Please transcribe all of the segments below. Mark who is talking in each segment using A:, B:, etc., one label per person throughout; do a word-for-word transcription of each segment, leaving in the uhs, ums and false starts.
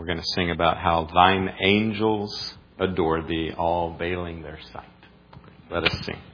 A: we're going to sing about how thine angels adore thee, all veiling their sight. Let us sing.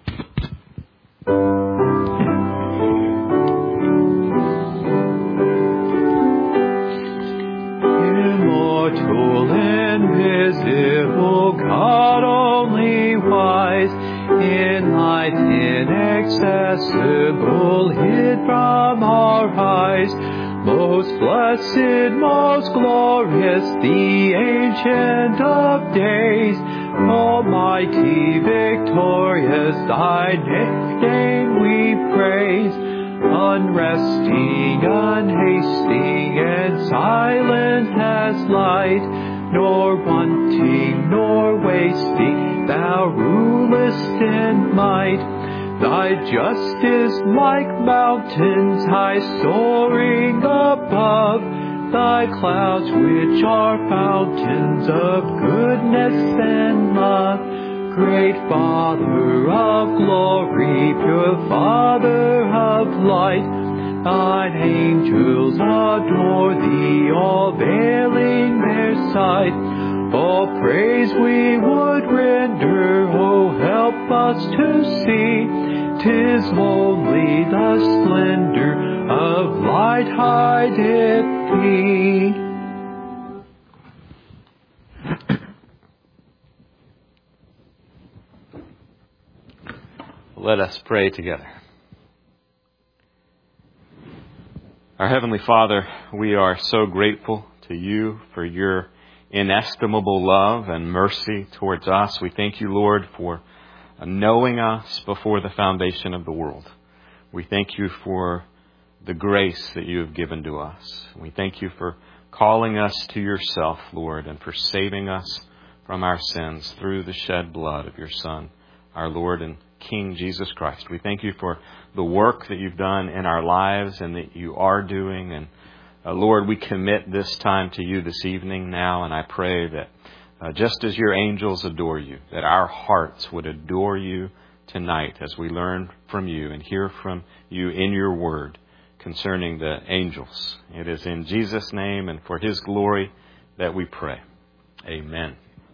B: Immortal, invisible, God only wise, in light inaccessible, hid from our eyes. Most blessed, most glorious, the Ancient of Days, Almighty, victorious, thy name we praise. Unresting, unhasting, and silent as light, nor wanting, nor wasting, thou rulest in might. Thy justice like mountains high soaring above, thy clouds which are fountains of goodness and love. Great Father of glory, pure Father of light, thine angels adore thee, all veiling their sight. All praise we would render, oh help us to see, 'tis only the splendor of light hideth thee.
A: Let us pray together. Our Heavenly Father, we are so grateful to you for your inestimable love and mercy towards us. We thank you, Lord, for knowing us before the foundation of the world. We thank you for the grace that you have given to us. We thank you for calling us to yourself, Lord, and for saving us from our sins through the shed blood of your Son, our Lord and King Jesus Christ. We thank you for the work that you've done in our lives and that you are doing. And uh, Lord, we commit this time to you this evening now, and I pray that uh, just as your angels adore you, that our hearts would adore you tonight as we learn from you and hear from you in your word concerning the angels. It is in Jesus' name and for his glory that we pray. Amen.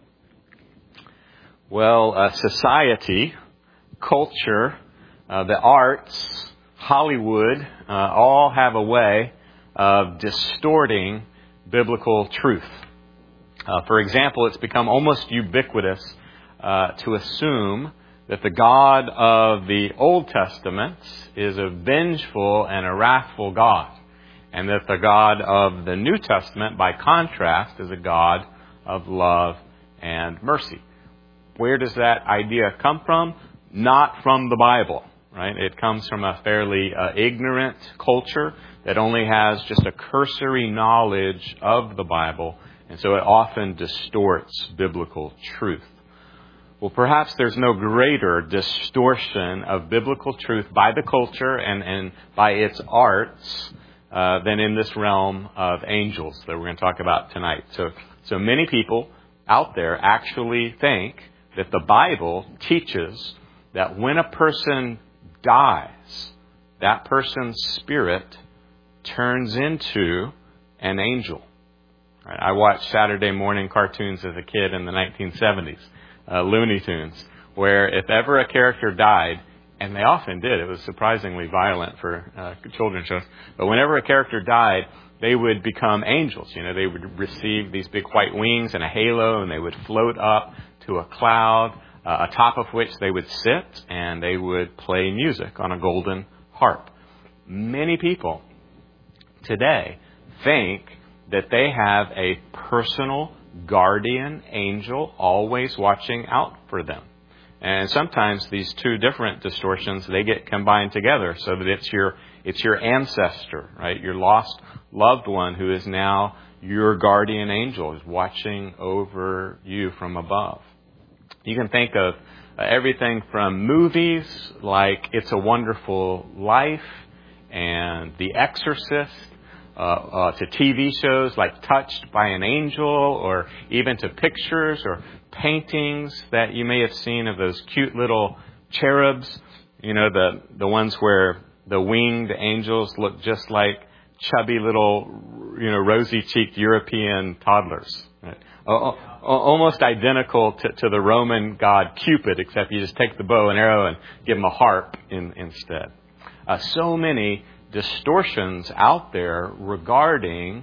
A: Well, uh, society, culture, uh, the arts, Hollywood, uh, all have a way of distorting biblical truth. Uh, for example, it's become almost ubiquitous uh, to assume that the God of the Old Testament is a vengeful and a wrathful God, and that the God of the New Testament, by contrast, is a God of love and mercy. Where does that idea come from? Not from the Bible, right? It comes from a fairly uh, ignorant culture that only has just a cursory knowledge of the Bible, and so it often distorts biblical truth. Well, perhaps there's no greater distortion of biblical truth by the culture and, and by its arts uh, than in this realm of angels that we're going to talk about tonight. So, so many people out there actually think that the Bible teaches that when a person dies, that person's spirit turns into an angel. Right? I watched Saturday morning cartoons as a kid in the nineteen seventies, uh, Looney Tunes, where if ever a character died, and they often did, it was surprisingly violent for uh, children's shows, but whenever a character died, they would become angels. You know, they would receive these big white wings and a halo, and they would float up to a cloud, uh, atop of which they would sit, and they would play music on a golden harp. Many people today think that they have a personal guardian angel always watching out for them. And sometimes these two different distortions, they get combined together so that it's your it's your ancestor, right? Your lost loved one who is now your guardian angel, is watching over you from above. You can think of everything from movies like It's a Wonderful Life and The Exorcist, uh, uh, to T V shows like Touched by an Angel, or even to pictures or paintings that you may have seen of those cute little cherubs, you know, the, the ones where the winged angels look just like chubby little, you know, rosy-cheeked European toddlers. Right? O- o- almost identical to, to the Roman god Cupid, except you just take the bow and arrow and give him a harp in, instead. Uh, so many distortions out there regarding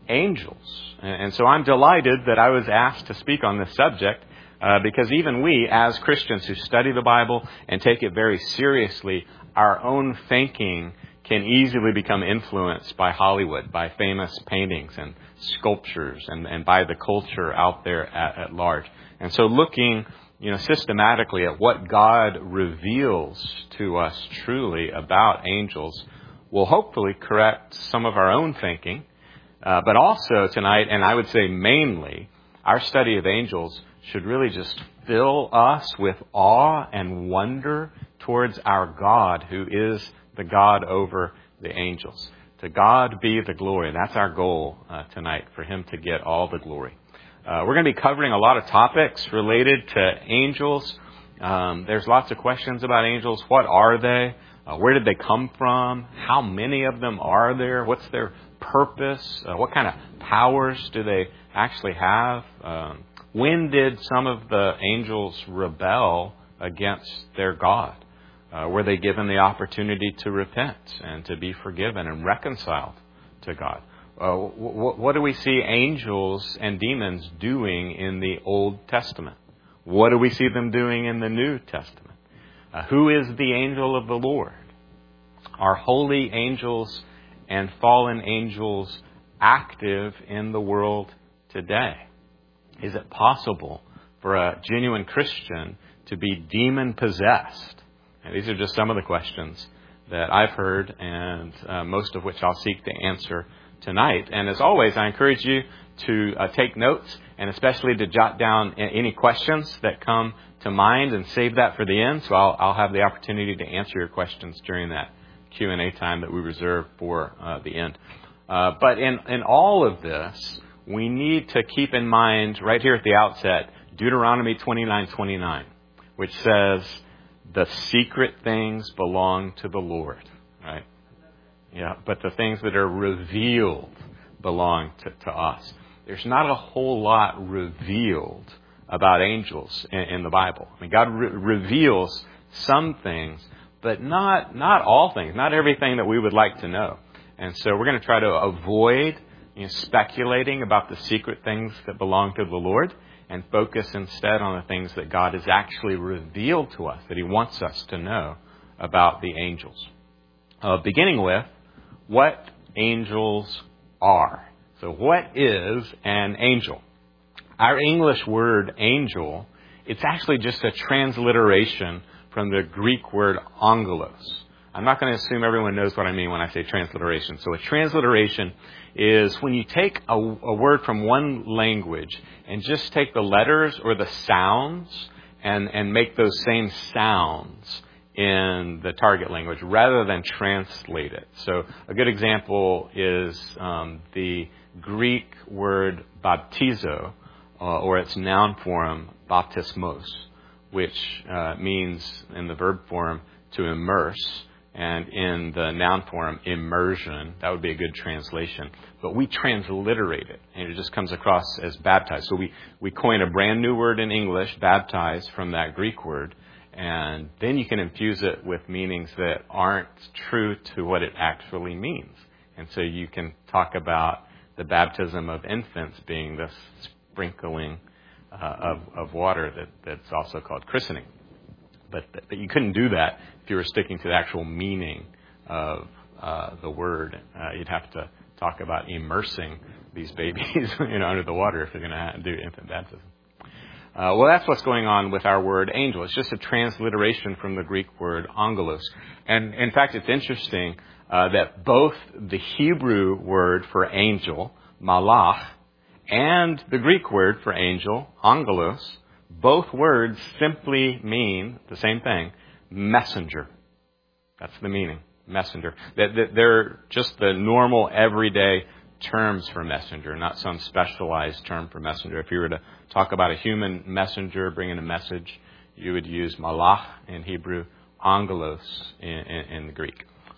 A: angels. And, and so I'm delighted that I was asked to speak on this subject, uh, because even we, as Christians who study the Bible and take it very seriously, our own thinking can easily become influenced by Hollywood, by famous paintings and sculptures, and, and by the culture out there at, at large. And so looking, you know, systematically at what God reveals to us truly about angels will hopefully correct some of our own thinking. Uh, but also tonight, and I would say mainly, our study of angels should really just fill us with awe and wonder towards our God, who is the God over the angels. To God be the glory. That's our goal uh, tonight, for Him to get all the glory. Uh, we're going to be covering a lot of topics related to angels. Um, there's lots of questions about angels. What are they? Uh, where did they come from? How many of them are there? What's their purpose? Uh, what kind of powers do they actually have? Um, when did some of the angels rebel against their God? Uh, were they given the opportunity to repent and to be forgiven and reconciled to God? Uh, w- w- what do we see angels and demons doing in the Old Testament? What do we see them doing in the New Testament? Uh, who is the angel of the Lord? Are holy angels and fallen angels active in the world today? Is it possible for a genuine Christian to be demon-possessed? And these are just some of the questions that I've heard, and uh, most of which I'll seek to answer tonight. And as always, I encourage you to uh, take notes, and especially to jot down any questions that come to mind and save that for the end. So I'll, I'll have the opportunity to answer your questions during that Q and A time that we reserve for uh, the end. Uh, but in, in all of this, we need to keep in mind right here at the outset Deuteronomy twenty-nine twenty-nine, which says, the secret things belong to the Lord, right? Yeah, but the things that are revealed belong to, to us. There's not a whole lot revealed about angels in, in the Bible. I mean, God re- reveals some things, but not not all things, not everything that we would like to know. And so we're going to try to avoid, you know, speculating about the secret things that belong to the Lord, and focus instead on the things that God has actually revealed to us, that He wants us to know about the angels. Uh, beginning with what angels are. So what is an angel? Our English word angel, it's actually just a transliteration from the Greek word angelos. I'm not going to assume everyone knows what I mean when I say transliteration. So a transliteration is when you take a, a word from one language and just take the letters or the sounds and, and make those same sounds in the target language rather than translate it. So a good example is um, the Greek word baptizo, uh, or its noun form baptismos, which uh, means in the verb form to immerse, and in the noun form, immersion. That would be a good translation. But we transliterate it, and it just comes across as baptized. So we, we coin a brand new word in English, baptized, from that Greek word, and then you can infuse it with meanings that aren't true to what it actually means. And so you can talk about the baptism of infants being the sprinkling uh, of, of water that, that's also called christening. But, but you couldn't do that if you were sticking to the actual meaning of uh, the word. Uh, you'd have to talk about immersing these babies, you know, under the water if you're going to do infant baptism. Uh, well, that's what's going on with our word angel. It's just a transliteration from the Greek word angelos. And in fact, it's interesting uh, that both the Hebrew word for angel, malach, and the Greek word for angel, angelos, both words simply mean the same thing, messenger. That's the meaning, messenger. They're just the normal, everyday terms for messenger, not some specialized term for messenger. If you were to talk about a human messenger bringing a message, you would use malach in Hebrew, angelos in, in, in the Greek.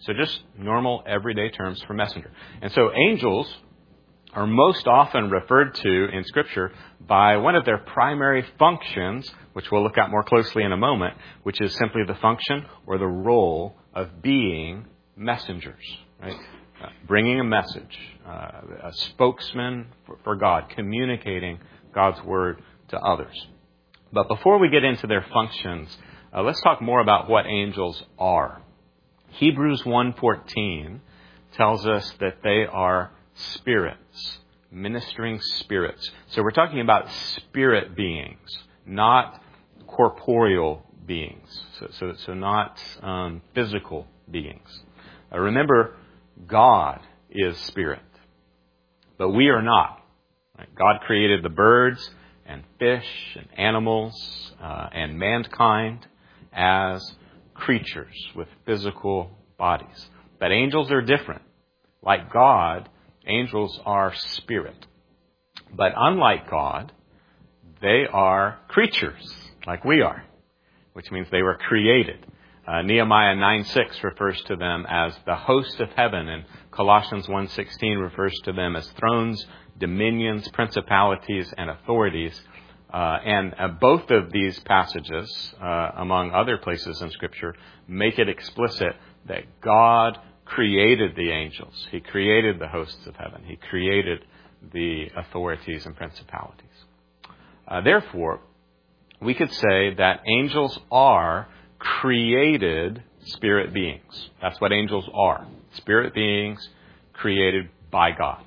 A: So just normal, everyday terms for messenger. And so angels are most often referred to in Scripture by one of their primary functions, which we'll look at more closely in a moment, which is simply the function or the role of being messengers, right? Uh, bringing a message, uh, a spokesman for, for God, communicating God's word to others. But before we get into their functions, uh, let's talk more about what angels are. Hebrews one fourteen tells us that they are spirits, ministering spirits. So we're talking about spirit beings, not corporeal beings. So, so, so not um, physical beings. Uh, remember, God is spirit, but we are not. Right? God created the birds and fish and animals uh, and mankind as creatures with physical bodies. But angels are different. Like God, angels are spirit. But unlike God, they are creatures, like we are, which means they were created. Uh, Nehemiah nine six refers to them as the host of heaven, and Colossians one sixteen refers to them as thrones, dominions, principalities, and authorities. Uh, and uh, both of these passages, uh, among other places in Scripture, make it explicit that God created the angels. He created the hosts of heaven. He created the authorities and principalities. Uh, therefore, we could say that angels are created spirit beings. That's what angels are. Spirit beings created by God.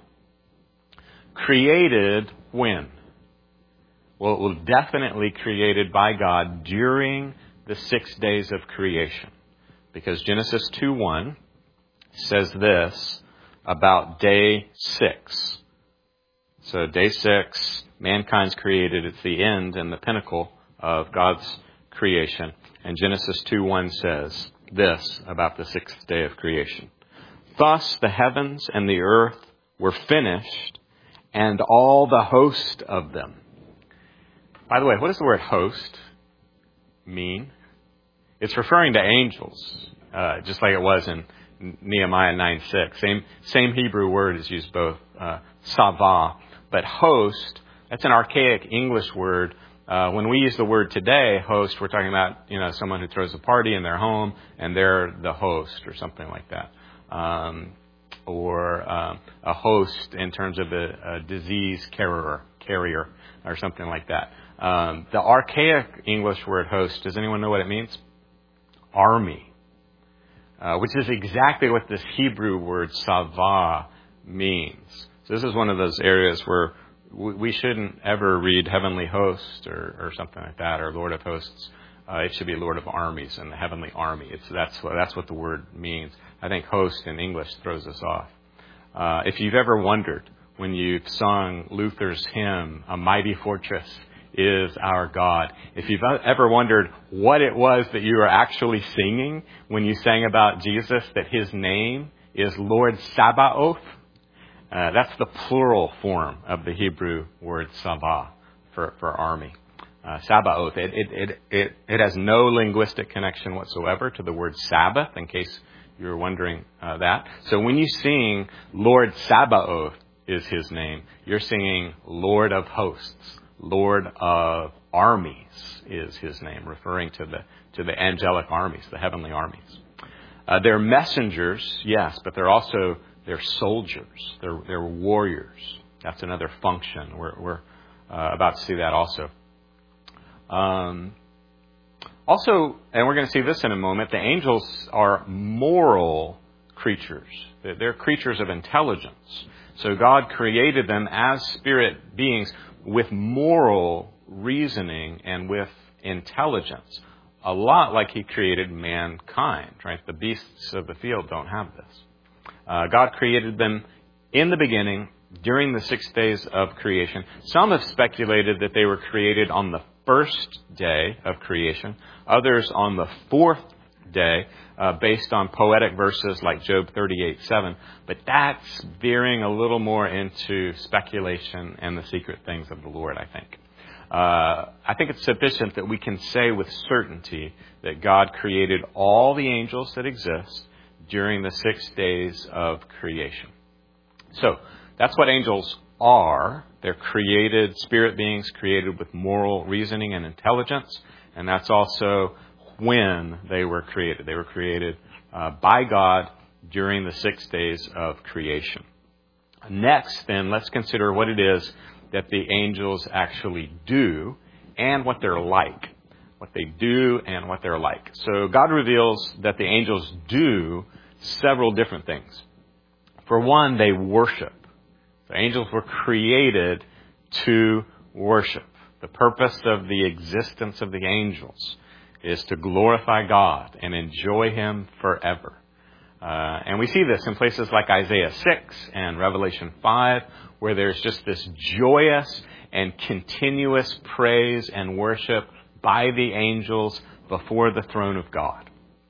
A: Created when? Well, it was definitely created by God during the six days of creation. Because Genesis two one says this about day six. So day six, mankind's created. It's the end and the pinnacle of God's creation. And Genesis two one says this about the sixth day of creation. Thus the heavens and the earth were finished, and all the host of them. By the way, what does the word host mean? It's referring to angels, uh, just like it was in Nehemiah nine six. Same, same Hebrew word is used both, uh, savah. But host, that's an archaic English word. Uh, when we use the word today, host, we're talking about, you know, someone who throws a party in their home and they're the host or something like that. Um, or um, a host in terms of a, a disease carrier, carrier or something like that. Um, the archaic English word host, does anyone know what it means? Army, uh, which is exactly what this Hebrew word savah means. So this is one of those areas where we shouldn't ever read heavenly host or, or something like that, or Lord of hosts. Uh, it should be Lord of armies and the heavenly army. It's, that's, what, that's what the word means. I think host in English throws us off. Uh, if you've ever wondered when you've sung Luther's hymn, A Mighty Fortress is Our God, if you've ever wondered what it was that you were actually singing when you sang about Jesus, that his name is Lord Sabaoth, Uh, that's the plural form of the Hebrew word sabah for, for army. Uh, Sabaoth, it, it, it, it, it has no linguistic connection whatsoever to the word Sabbath, in case you were wondering uh, that. So when you sing Lord Sabaoth is his name, you're singing Lord of hosts, Lord of armies is his name, referring to the, to the angelic armies, the heavenly armies. Uh, they're messengers, yes, but they're also They're soldiers. They're, they're warriors. That's another function. We're, we're uh, about to see that also. Um, also, and we're going to see this in a moment, the angels are moral creatures. They're, they're creatures of intelligence. So God created them as spirit beings with moral reasoning and with intelligence. A lot like he created mankind, right? The beasts of the field don't have this. Uh, God created them in the beginning, during the six days of creation. Some have speculated that they were created on the first day of creation. Others on the fourth day, uh, based on poetic verses like Job thirty-eight seven. But that's veering a little more into speculation and the secret things of the Lord, I think. Uh, I think it's sufficient that we can say with certainty that God created all the angels that exist during the six days of creation. So that's what angels are. They're created, spirit beings created with moral reasoning and intelligence. And that's also when they were created. They were created uh, by God during the six days of creation. Next, then, let's consider what it is that the angels actually do and what they're like. What they do and what they're like. So God reveals that the angels do several different things. For one, they worship. The angels were created to worship. The purpose of the existence of the angels is to glorify God and enjoy Him forever. Uh, and we see this in places like Isaiah six and Revelation five, where there's just this joyous and continuous praise and worship by the angels before the throne of God.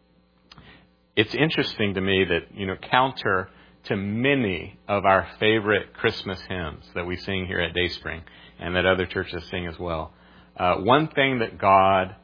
A: It's interesting to me that, you know, counter to many of our favorite Christmas hymns that we sing here at Dayspring and that other churches sing as well. Uh, one thing that God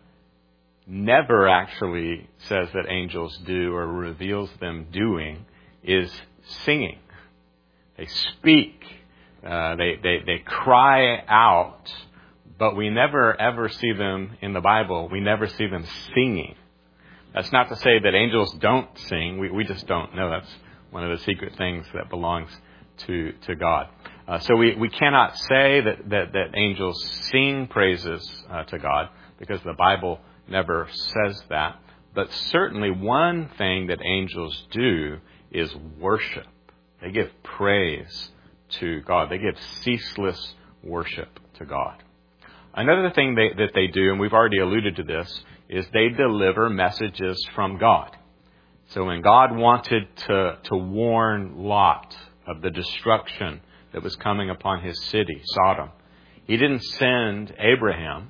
A: never actually says that angels do or reveals them doing is singing. They speak. Uh, they, they, they cry out, but we never ever see them in the Bible. We never see them singing. That's not to say that angels don't sing. We, we just don't know. That's one of the secret things that belongs to, to God. Uh, so we, we cannot say that, that, that angels sing praises uh, to God because the Bible never says that. But certainly one thing that angels do is worship. They give praise to God. They give ceaseless worship to God. Another thing they, that they do, and we've already alluded to this, is they deliver messages from God. So when God wanted to, to warn Lot of the destruction that was coming upon his city, Sodom, He didn't send Abraham,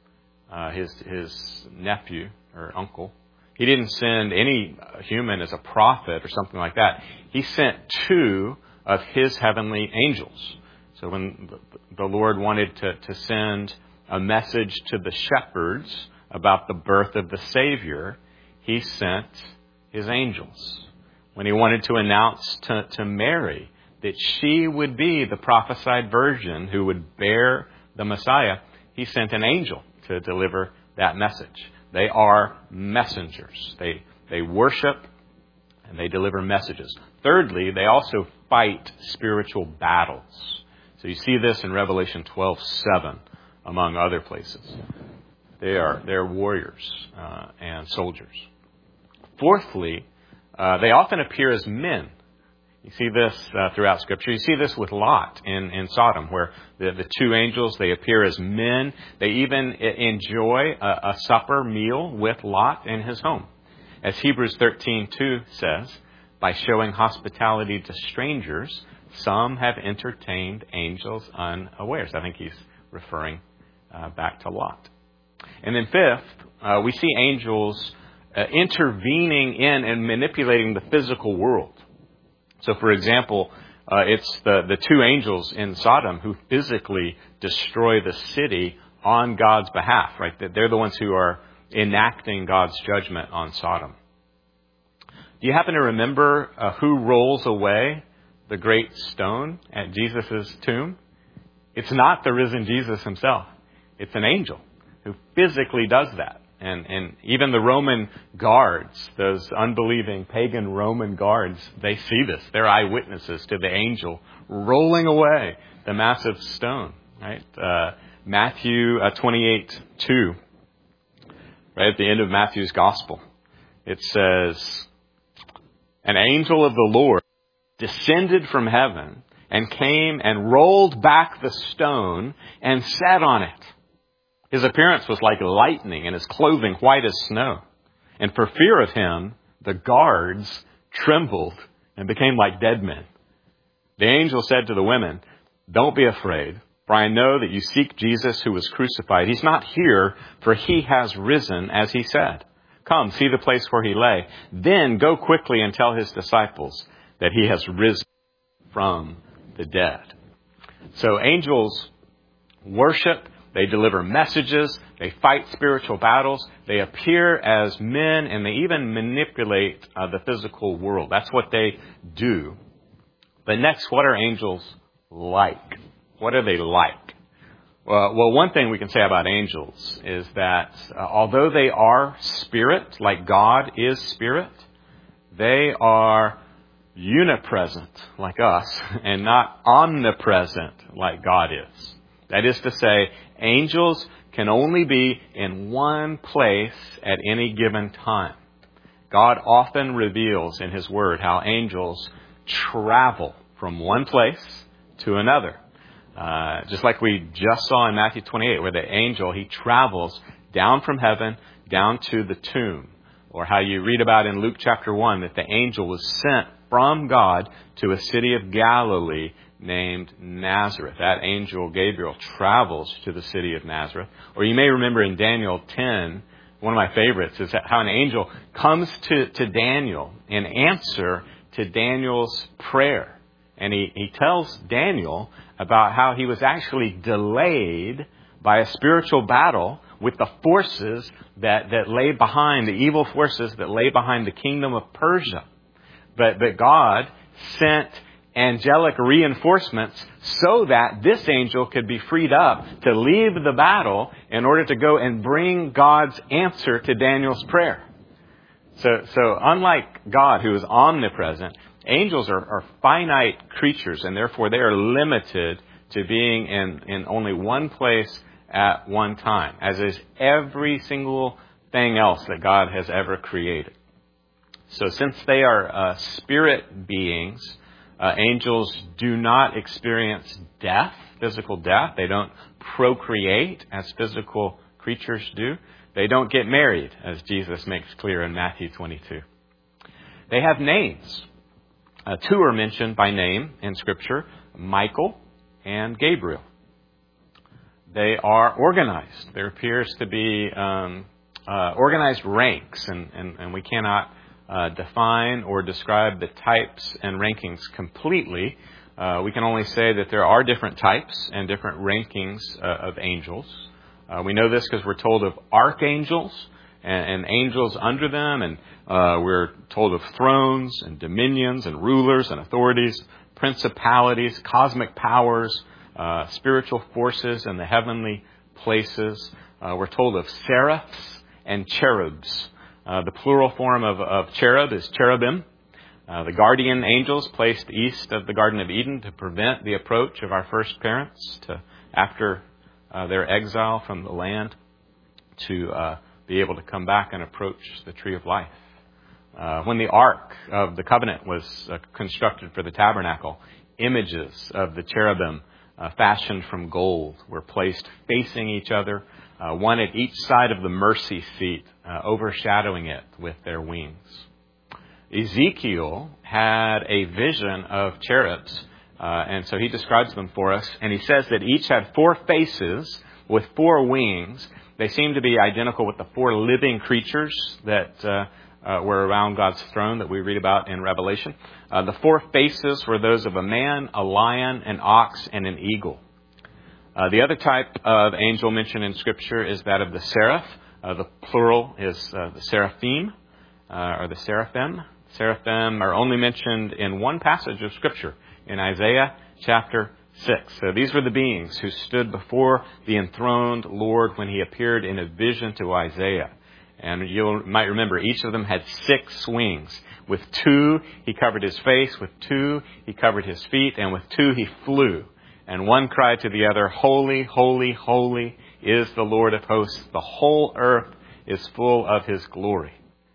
A: uh, his his nephew or uncle. He didn't send any human as a prophet or something like that. He sent two of His heavenly angels. So when the Lord wanted to, to send a message to the shepherds about the birth of the Savior, He sent His angels. When He wanted to announce to, to Mary that she would be the prophesied virgin who would bear the Messiah, He sent an angel to deliver that message. They are messengers. They they worship and they deliver messages. Thirdly, they also fight spiritual battles. So you see this in Revelation twelve seven, among other places. They are they're warriors uh, and soldiers. Fourthly, uh, they often appear as men. You see this uh, throughout Scripture. You see this with Lot in, in Sodom, where the, the two angels, they appear as men. They even enjoy a, a supper meal with Lot in his home. As Hebrews thirteen two says, by showing hospitality to strangers, some have entertained angels unawares. I think he's referring uh, back to Lot. And then fifth, uh, we see angels uh, intervening in and manipulating the physical world. So, for example, uh, it's the, the two angels in Sodom who physically destroy the city on God's behalf, right? They're the ones who are enacting God's judgment on Sodom. Do you happen to remember uh, who rolls away the great stone at Jesus' tomb? It's not the risen Jesus Himself. It's an angel who physically does that. And, and even the Roman guards, those unbelieving pagan Roman guards, they see this. They're eyewitnesses to the angel rolling away the massive stone. Right? Uh, Matthew uh, twenty-eight two, right at the end of Matthew's gospel, it says, an angel of the Lord descended from heaven and came and rolled back the stone and sat on it. His appearance was like lightning and his clothing white as snow. And for fear of him, the guards trembled and became like dead men. The angel said to the women, don't be afraid, for I know that you seek Jesus who was crucified. He's not here, for He has risen, as He said. Come, see the place where He lay. Then go quickly and tell His disciples that He has risen from the dead. So angels worship They deliver messages. They fight spiritual battles. They appear as men, and they even manipulate uh, the physical world. That's what they do. But next, what are angels like? What are they like? Well, well, one thing we can say about angels is that uh, although they are spirit, like God is spirit, they are unipresent, like us, and not omnipresent, like God is. That is to say, angels can only be in one place at any given time. God often reveals in His Word how angels travel from one place to another. Uh, just like we just saw in Matthew twenty-eight, where the angel, he travels down from heaven, down to the tomb. Or how you read about in Luke chapter one, that the angel was sent from God to a city of Galilee named Nazareth. That angel, Gabriel, travels to the city of Nazareth. Or you may remember in Daniel ten, one of my favorites is how an angel comes to, to Daniel in answer to Daniel's prayer. And he, he tells Daniel about how he was actually delayed by a spiritual battle with the forces that, that lay behind, the evil forces that lay behind the kingdom of Persia. But, but God sent angelic reinforcements so that this angel could be freed up to leave the battle in order to go and bring God's answer to Daniel's prayer. So, so unlike God, who is omnipresent, angels are, are finite creatures, and therefore they are limited to being in, in only one place at one time, as is every single thing else that God has ever created. So since they are uh, spirit beings, uh, angels do not experience death, physical death. They don't procreate as physical creatures do. They don't get married, as Jesus makes clear in Matthew twenty-two. They have names. Uh, two are mentioned by name in Scripture, Michael and Gabriel. They are organized. There appears to be um, uh, organized ranks, and, and, and we cannot uh, define or describe the types and rankings completely. Uh, we can only say that there are different types and different rankings uh, of angels. Uh, we know this because we're told of archangels and, and angels under them, and uh, we're told of thrones and dominions and rulers and authorities, principalities, cosmic powers, uh, spiritual forces in the heavenly places. Uh, we're told of seraphs and cherubs. Uh, the plural form of, of cherub is cherubim. Uh, the guardian angels placed east of the Garden of Eden to prevent the approach of our first parents to after uh, their exile from the land to uh, be able to come back and approach the tree of life. Uh, when the Ark of the Covenant was uh, constructed for the tabernacle, images of the cherubim uh, fashioned from gold were placed facing each other, uh, one at each side of the mercy seat, uh, overshadowing it with their wings. Ezekiel had a vision of cherubs, uh, and so he describes them for us, and he says that each had four faces with four wings. They seem to be identical with the four living creatures that uh, uh, were around God's throne that we read about in Revelation. Uh, the four faces were those of a man, a lion, an ox, and an eagle. Uh, the other type of angel mentioned in Scripture is that of the seraph. Uh, the plural is uh, the seraphim, uh, or the seraphim. Seraphim are only mentioned in one passage of Scripture, in Isaiah chapter six. So these were the beings who stood before the enthroned Lord when He appeared in a vision to Isaiah. And you might remember each of them had six wings. With two, He covered His face. With two, He covered His feet. And with two, He flew. And one cried to the other, "Holy, holy, holy is the Lord of hosts. The whole earth is full of His glory."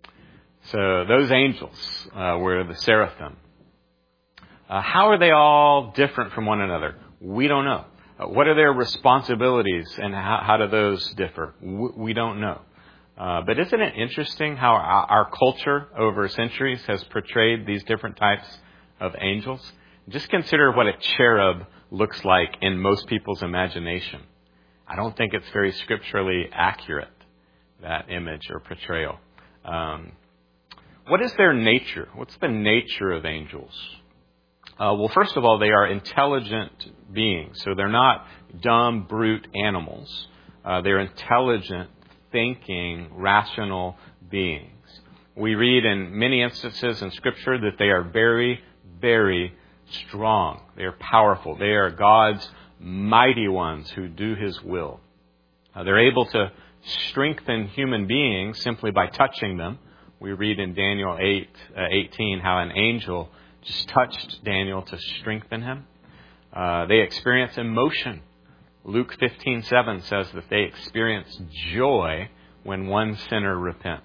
A: So those angels uh, were the seraphim. Uh, how are they all different from one another? We don't know. Uh, what are their responsibilities, and how, how do those differ? W- we don't know. Uh, but isn't it interesting how our, our culture over centuries has portrayed these different types of angels? Just consider what a cherub looks like in most people's imagination. I don't think it's very scripturally accurate, that image or portrayal. Um, what is their nature? What's the nature of angels? Uh, well, first of all, they are intelligent beings. So they're not dumb, brute animals. Uh, they're intelligent, thinking, rational beings. We read in many instances in Scripture that they are very, very strong. They are powerful. They are God's mighty ones who do His will. Uh, they're able to strengthen human beings simply by touching them. We read in Daniel eight, uh, eighteen how an angel just touched Daniel to strengthen him. Uh, they experience emotion. Luke fifteen seven says that they experience joy when one sinner repents.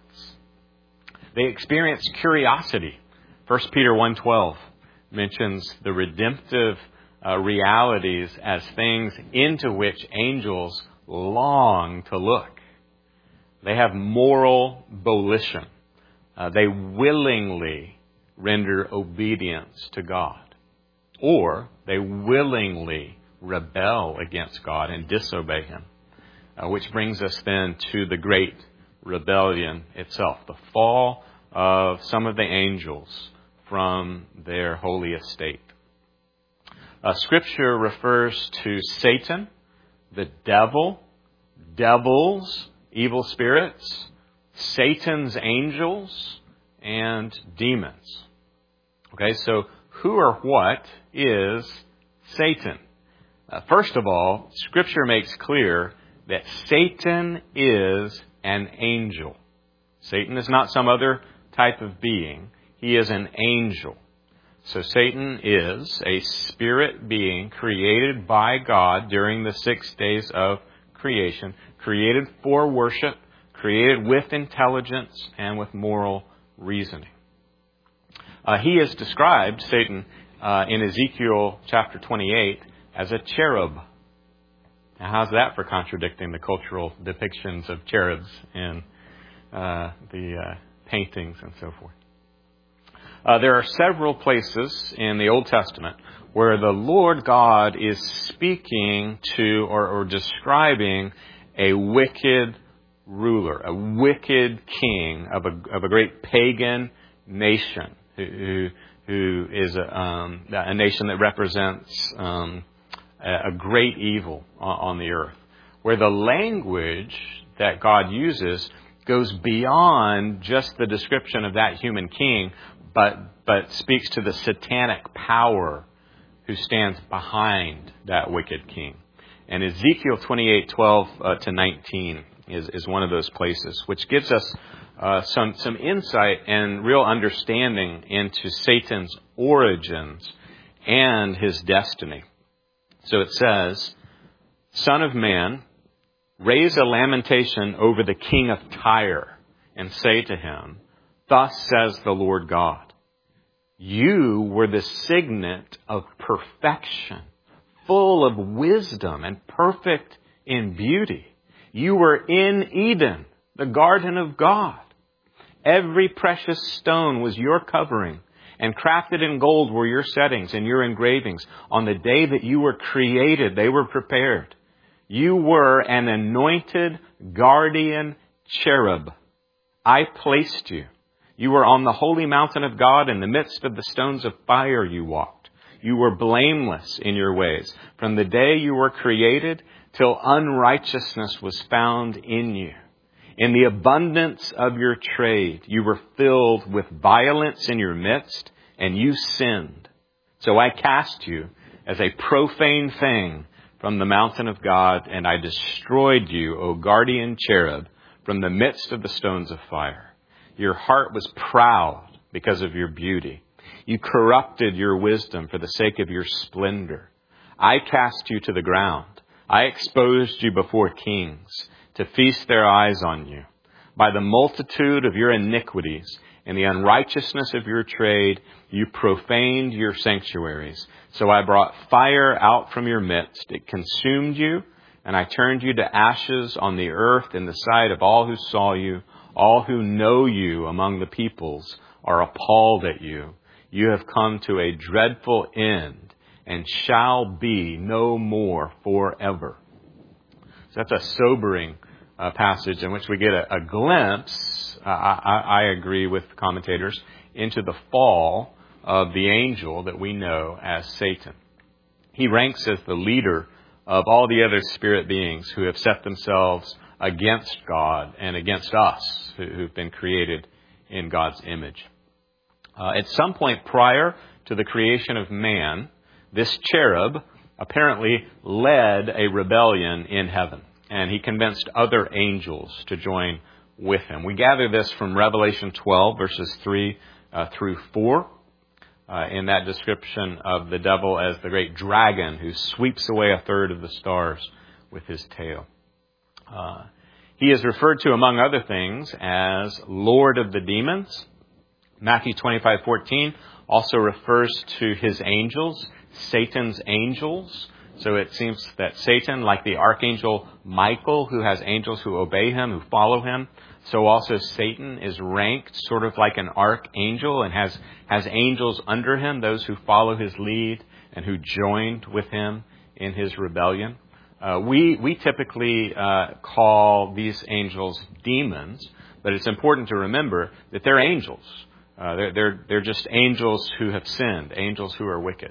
A: They experience curiosity. First Peter one twelve mentions the redemptive uh, realities as things into which angels long to look. They have moral volition. Uh, they willingly render obedience to God. Or they willingly rebel against God and disobey Him. Uh, which brings us then to the great rebellion itself. The fall of some of the angels from their holy estate. Uh, Scripture refers to Satan, the devil, devils, evil spirits, Satan's angels, and demons. Okay, so who or what is Satan? Uh, first of all, Scripture makes clear that Satan is an angel. Satan is not some other type of being. He is an angel. So Satan is a spirit being created by God during the six days of creation, created for worship, created with intelligence and with moral reasoning. Uh, he is described, Satan, uh, in Ezekiel chapter twenty-eight as a cherub. Now, how's that for contradicting the cultural depictions of cherubs in uh, the uh, paintings and so forth? Uh, there are several places in the Old Testament where the Lord God is speaking to or, or describing a wicked ruler, a wicked king of a, of a great pagan nation who, who is a, um, a nation that represents um, a great evil on the earth, where the language that God uses goes beyond just the description of that human king, but but speaks to the satanic power who stands behind that wicked king. And Ezekiel twenty-eight, twelve uh, to nineteen is, is one of those places, which gives us uh, some, some insight and real understanding into Satan's origins and his destiny. So it says, Son of man, raise a lamentation over the king of Tyre and say to him, Thus says the Lord God, you were the signet of perfection, full of wisdom and perfect in beauty. You were in Eden, the garden of God. Every precious stone was your covering, and crafted in gold were your settings and your engravings. On the day that you were created, they were prepared. You were an anointed guardian cherub. I placed you. You were on the holy mountain of God. In the midst of the stones of fire you walked. You were blameless in your ways. From the day you were created till unrighteousness was found in you. In the abundance of your trade, you were filled with violence in your midst, and you sinned. So I cast you as a profane thing from the mountain of God, and I destroyed you, O guardian cherub, from the midst of the stones of fire. Your heart was proud because of your beauty. You corrupted your wisdom for the sake of your splendor. I cast you to the ground. I exposed you before kings to feast their eyes on you. By the multitude of your iniquities and the unrighteousness of your trade, you profaned your sanctuaries. So I brought fire out from your midst. It consumed you, and I turned you to ashes on the earth in the sight of all who saw you. All who know you among the peoples are appalled at you. You have come to a dreadful end and shall be no more forever. So that's a sobering uh, passage in which we get a, a glimpse, uh, I, I agree with commentators, into the fall of the angel that we know as Satan. He ranks as the leader of all the other spirit beings who have set themselves against God and against us, who've been created in God's image. Uh, at some point prior to the creation of man, this cherub apparently led a rebellion in heaven, and he convinced other angels to join with him. We gather this from Revelation twelve, verses three uh, through four, uh, in that description of the devil as the great dragon who sweeps away a third of the stars with his tail. Uh, he is referred to, among other things, as Lord of the demons. Matthew twenty-five fourteen also refers to his angels, Satan's angels. So it seems that Satan, like the archangel Michael, who has angels who obey him, who follow him, so also Satan is ranked sort of like an archangel and has, has angels under him, those who follow his lead and who joined with him in his rebellion. Uh, we, we typically uh, call these angels demons, but it's important to remember that they're angels. Uh, they're, they're, they're just angels who have sinned, angels who are wicked.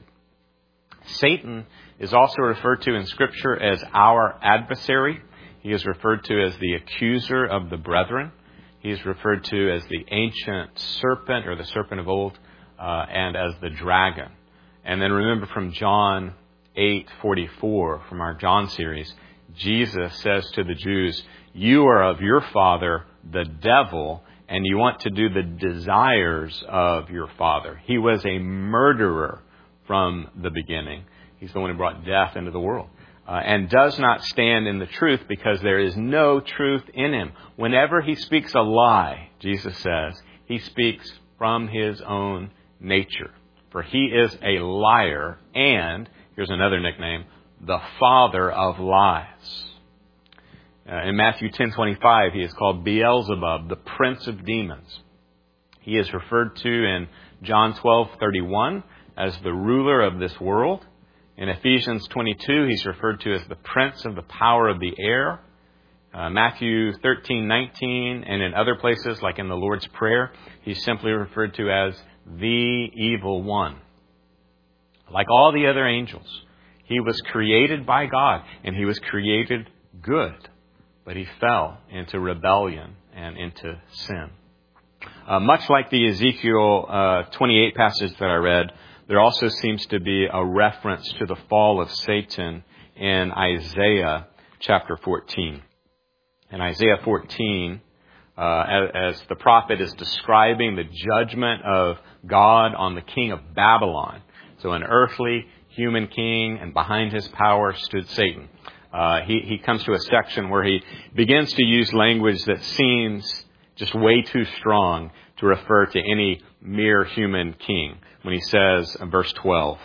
A: Satan is also referred to in Scripture as our adversary. He is referred to as the accuser of the brethren. He is referred to as the ancient serpent, or the serpent of old, uh, and as the dragon. And then remember from John eight forty-four, from our John series, Jesus says to the Jews, "You are of your father, the devil, and you want to do the desires of your father." He was a murderer from the beginning. He's the one who brought death into the world. Uh, and does not stand in the truth because there is no truth in him. Whenever he speaks a lie, Jesus says, he speaks from his own nature. For he is a liar and, here's another nickname, the father of lies. Uh, in Matthew ten twenty-five, he is called Beelzebub, the prince of demons. He is referred to in John twelve thirty-one as the ruler of this world. In Ephesians twenty-two, he's referred to as the prince of the power of the air. Uh, Matthew thirteen nineteen, and in other places, like in the Lord's Prayer, he's simply referred to as the evil one. Like all the other angels, he was created by God, and he was created good, but he fell into rebellion and into sin. Uh, much like the Ezekiel uh, twenty-eight passage that I read, there also seems to be a reference to the fall of Satan in Isaiah chapter fourteen. In Isaiah fourteen, uh, as, as the prophet is describing the judgment of God on the king of Babylon. So an earthly human king, and behind his power stood Satan. Uh, he, he comes to a section where he begins to use language that seems just way too strong to refer to any mere human king. When he says in verse twelve,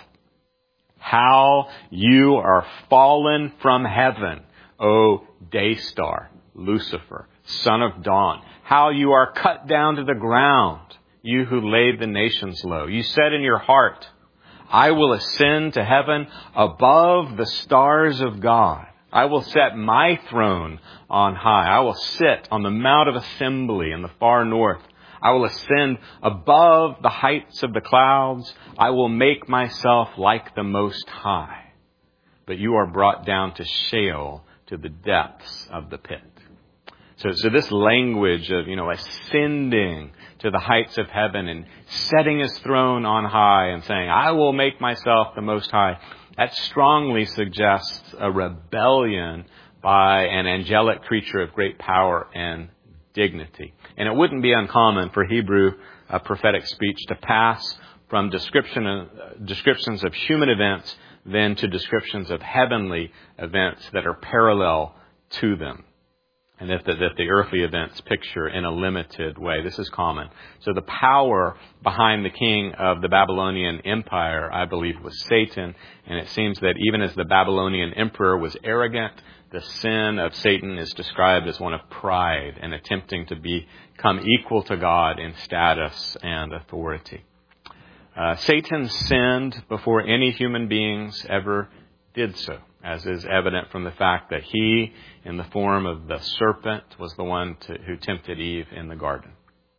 A: "How you are fallen from heaven, O day star, Lucifer, son of dawn. How you are cut down to the ground, you who laid the nations low. You said in your heart, I will ascend to heaven above the stars of God. I will set my throne on high. I will sit on the Mount of Assembly in the far north. I will ascend above the heights of the clouds. I will make myself like the Most High." But you are brought down to Sheol, to the depths of the pit. So, so this language of, you know, ascending to the heights of heaven and setting his throne on high and saying, "I will make myself the Most High," that strongly suggests a rebellion by an angelic creature of great power and dignity. And it wouldn't be uncommon for Hebrew uh, prophetic speech to pass from description of, uh, descriptions of human events then to descriptions of heavenly events that are parallel to them, and that the, that the earthly events picture in a limited way. This is common. So the power behind the king of the Babylonian Empire, I believe, was Satan. And it seems that even as the Babylonian emperor was arrogant, the sin of Satan is described as one of pride and attempting to become equal to God in status and authority. Uh, Satan sinned before any human beings ever did so, as is evident from the fact that he, in the form of the serpent, was the one to, who tempted Eve in the garden.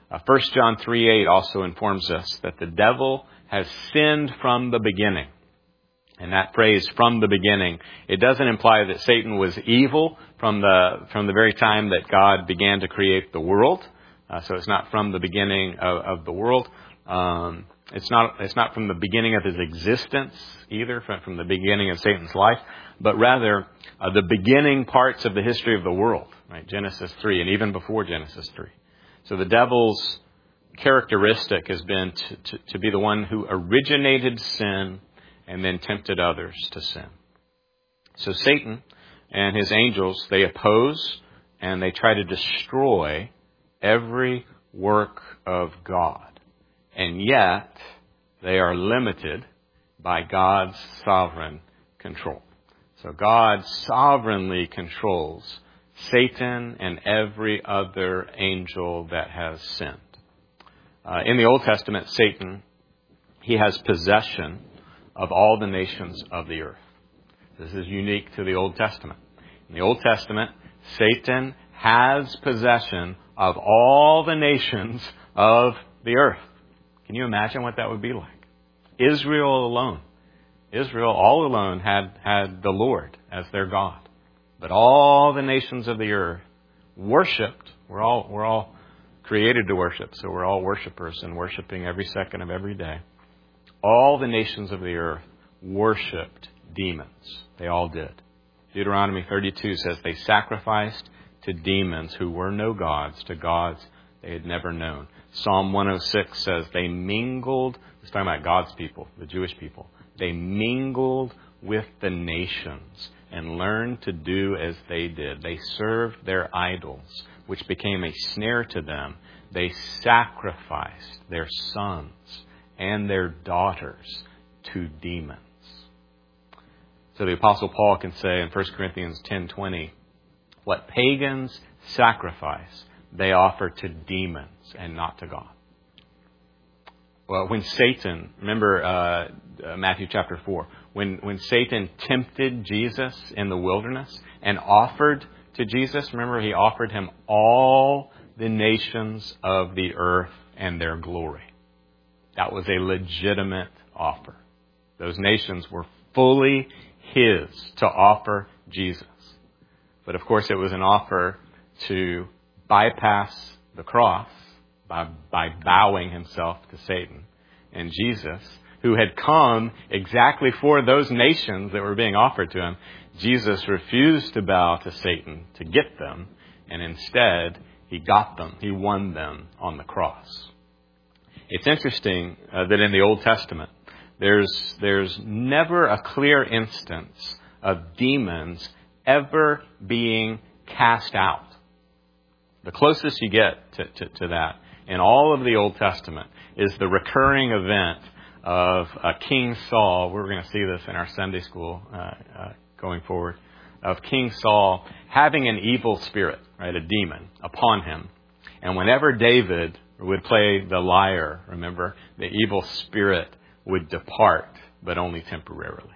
A: Uh, First John three eight also informs us that the devil has sinned from the beginning. And that phrase, from the beginning, it doesn't imply that Satan was evil from the from the very time that God began to create the world. Uh, so it's not from the beginning of, of the world. Um, it's not it's not from the beginning of his existence either, from, from the beginning of Satan's life, but rather uh, the beginning parts of the history of the world, right? Genesis three, and even before Genesis three. So the devil's characteristic has been to, to, to be the one who originated sin and then tempted others to sin. So Satan and his angels, they oppose and they try to destroy every work of God. And yet, they are limited by God's sovereign control. So God sovereignly controls Satan and every other angel that has sinned. Uh, in the Old Testament, Satan, he has possession of all the nations of the earth. This is unique to the Old Testament. In the Old Testament, Satan has possession of all the nations of the earth. Can you imagine what that would be like? Israel alone. Israel all alone had, had the Lord as their God. But all the nations of the earth worshipped. We're all, we're all created to worship, so we're all worshipers and worshiping every second of every day. All the nations of the earth worshipped demons. They all did. Deuteronomy thirty-two says they sacrificed to demons who were no gods, to gods they had never known. Psalm one oh six says they mingled, it's talking about God's people, the Jewish people. They mingled with the nations and learned to do as they did. They served their idols, which became a snare to them. They sacrificed their sons and their daughters to demons. So the Apostle Paul can say in First Corinthians ten twenty, what pagans sacrifice, they offer to demons and not to God. Well, when Satan, remember uh, Matthew chapter four, when, when Satan tempted Jesus in the wilderness and offered to Jesus, remember he offered him all the nations of the earth and their glory. That was a legitimate offer. Those nations were fully his to offer Jesus. But of course, it was an offer to bypass the cross by, by bowing himself to Satan. And Jesus, who had come exactly for those nations that were being offered to him, Jesus refused to bow to Satan to get them. And instead, he got them. He won them on the cross. It's interesting uh, that in the Old Testament, there's there's never a clear instance of demons ever being cast out. The closest you get to, to, to that in all of the Old Testament is the recurring event of uh, King Saul. We're going to see this in our Sunday school uh, uh, going forward, of King Saul having an evil spirit, right, a demon, upon him. And whenever David would play the lyre, remember, the evil spirit would depart, but only temporarily.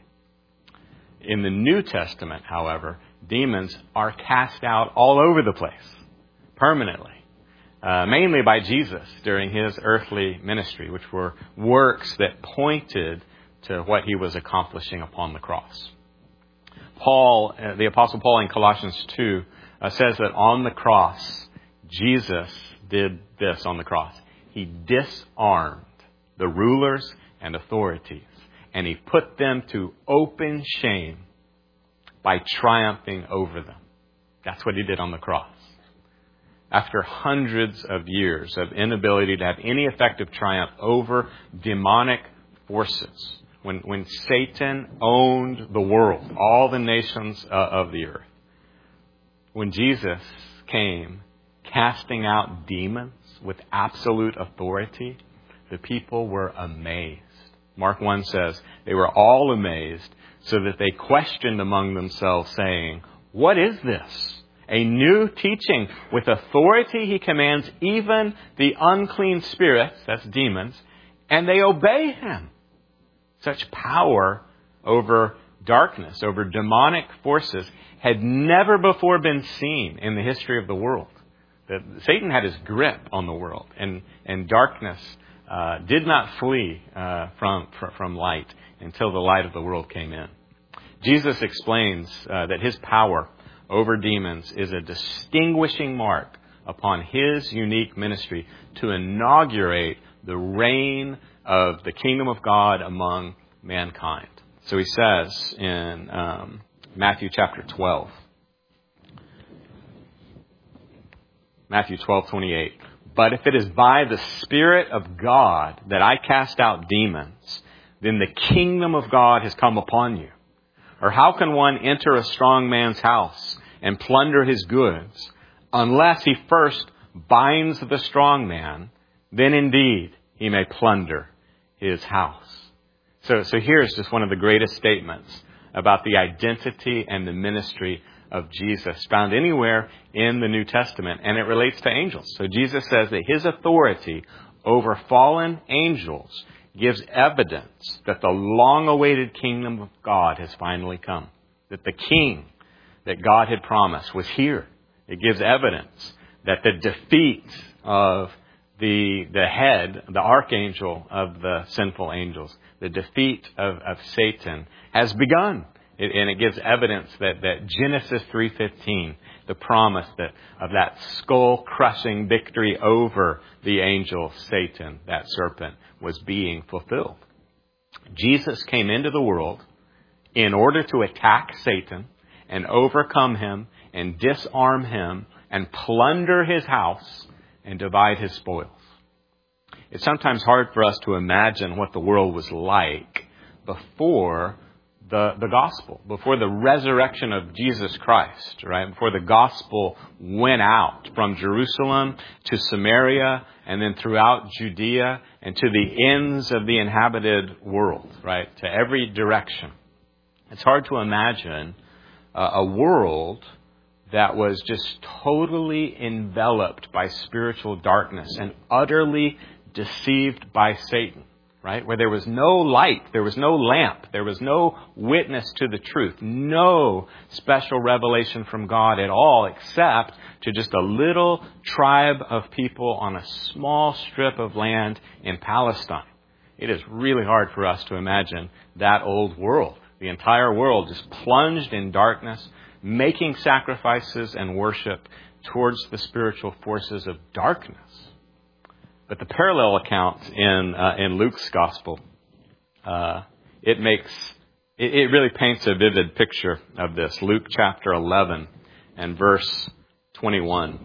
A: In the New Testament, however, demons are cast out all over the place, permanently, uh, mainly by Jesus during his earthly ministry, which were works that pointed to what he was accomplishing upon the cross. Paul, uh, the Apostle Paul in Colossians two, uh, says that on the cross, Jesus did this on the cross. He disarmed the rulers and authorities, and he put them to open shame by triumphing over them. That's what he did on the cross. After hundreds of years of inability to have any effective triumph over demonic forces, when, when Satan owned the world, all the nations uh, of the earth, when Jesus came casting out demons with absolute authority, the people were amazed. Mark one says, they were all amazed, so that they questioned among themselves, saying, what is this? A new teaching. With authority he commands even the unclean spirits, that's demons, and they obey him. Such power over darkness, over demonic forces, had never before been seen in the history of the world. That Satan had his grip on the world, and, and darkness uh, did not flee uh, from, from light until the light of the world came in. Jesus explains uh, that his power over demons is a distinguishing mark upon his unique ministry to inaugurate the reign of the kingdom of God among mankind. So he says in um, Matthew chapter twelve, Matthew twelve twenty-eight, "But if it is by the Spirit of God that I cast out demons, then the kingdom of God has come upon you. Or how can one enter a strong man's house and plunder his goods, unless he first binds the strong man? Then indeed he may plunder his house." So, so here's just one of the greatest statements about the identity and the ministry of Jesus found anywhere in the New Testament, and it relates to angels. So Jesus says that his authority over fallen angels gives evidence that the long-awaited kingdom of God has finally come, that the king that God had promised was here. It gives evidence that the defeat of the the head, the archangel of the sinful angels, the defeat of, of Satan has begun. It, and it gives evidence that, that Genesis three fifteen, the promise that of that skull-crushing victory over the angel Satan, that serpent, was being fulfilled. Jesus came into the world in order to attack Satan and overcome him and disarm him and plunder his house and divide his spoils. It's sometimes hard for us to imagine what the world was like before the, the gospel, before the resurrection of Jesus Christ, right? Before the gospel went out from Jerusalem to Samaria and then throughout Judea and to the ends of the inhabited world, right? To every direction. It's hard to imagine uh, a world that was just totally enveloped by spiritual darkness and utterly deceived by Satan, right? Where there was no light, there was no lamp, there was no witness to the truth, no special revelation from God at all, except to just a little tribe of people on a small strip of land in Palestine. It is really hard for us to imagine that old world. The entire world just plunged in darkness, making sacrifices and worship towards the spiritual forces of darkness. But the parallel account in uh, in Luke's gospel, uh, it makes it, it really paints a vivid picture of this. Luke chapter eleven and verse twenty-one.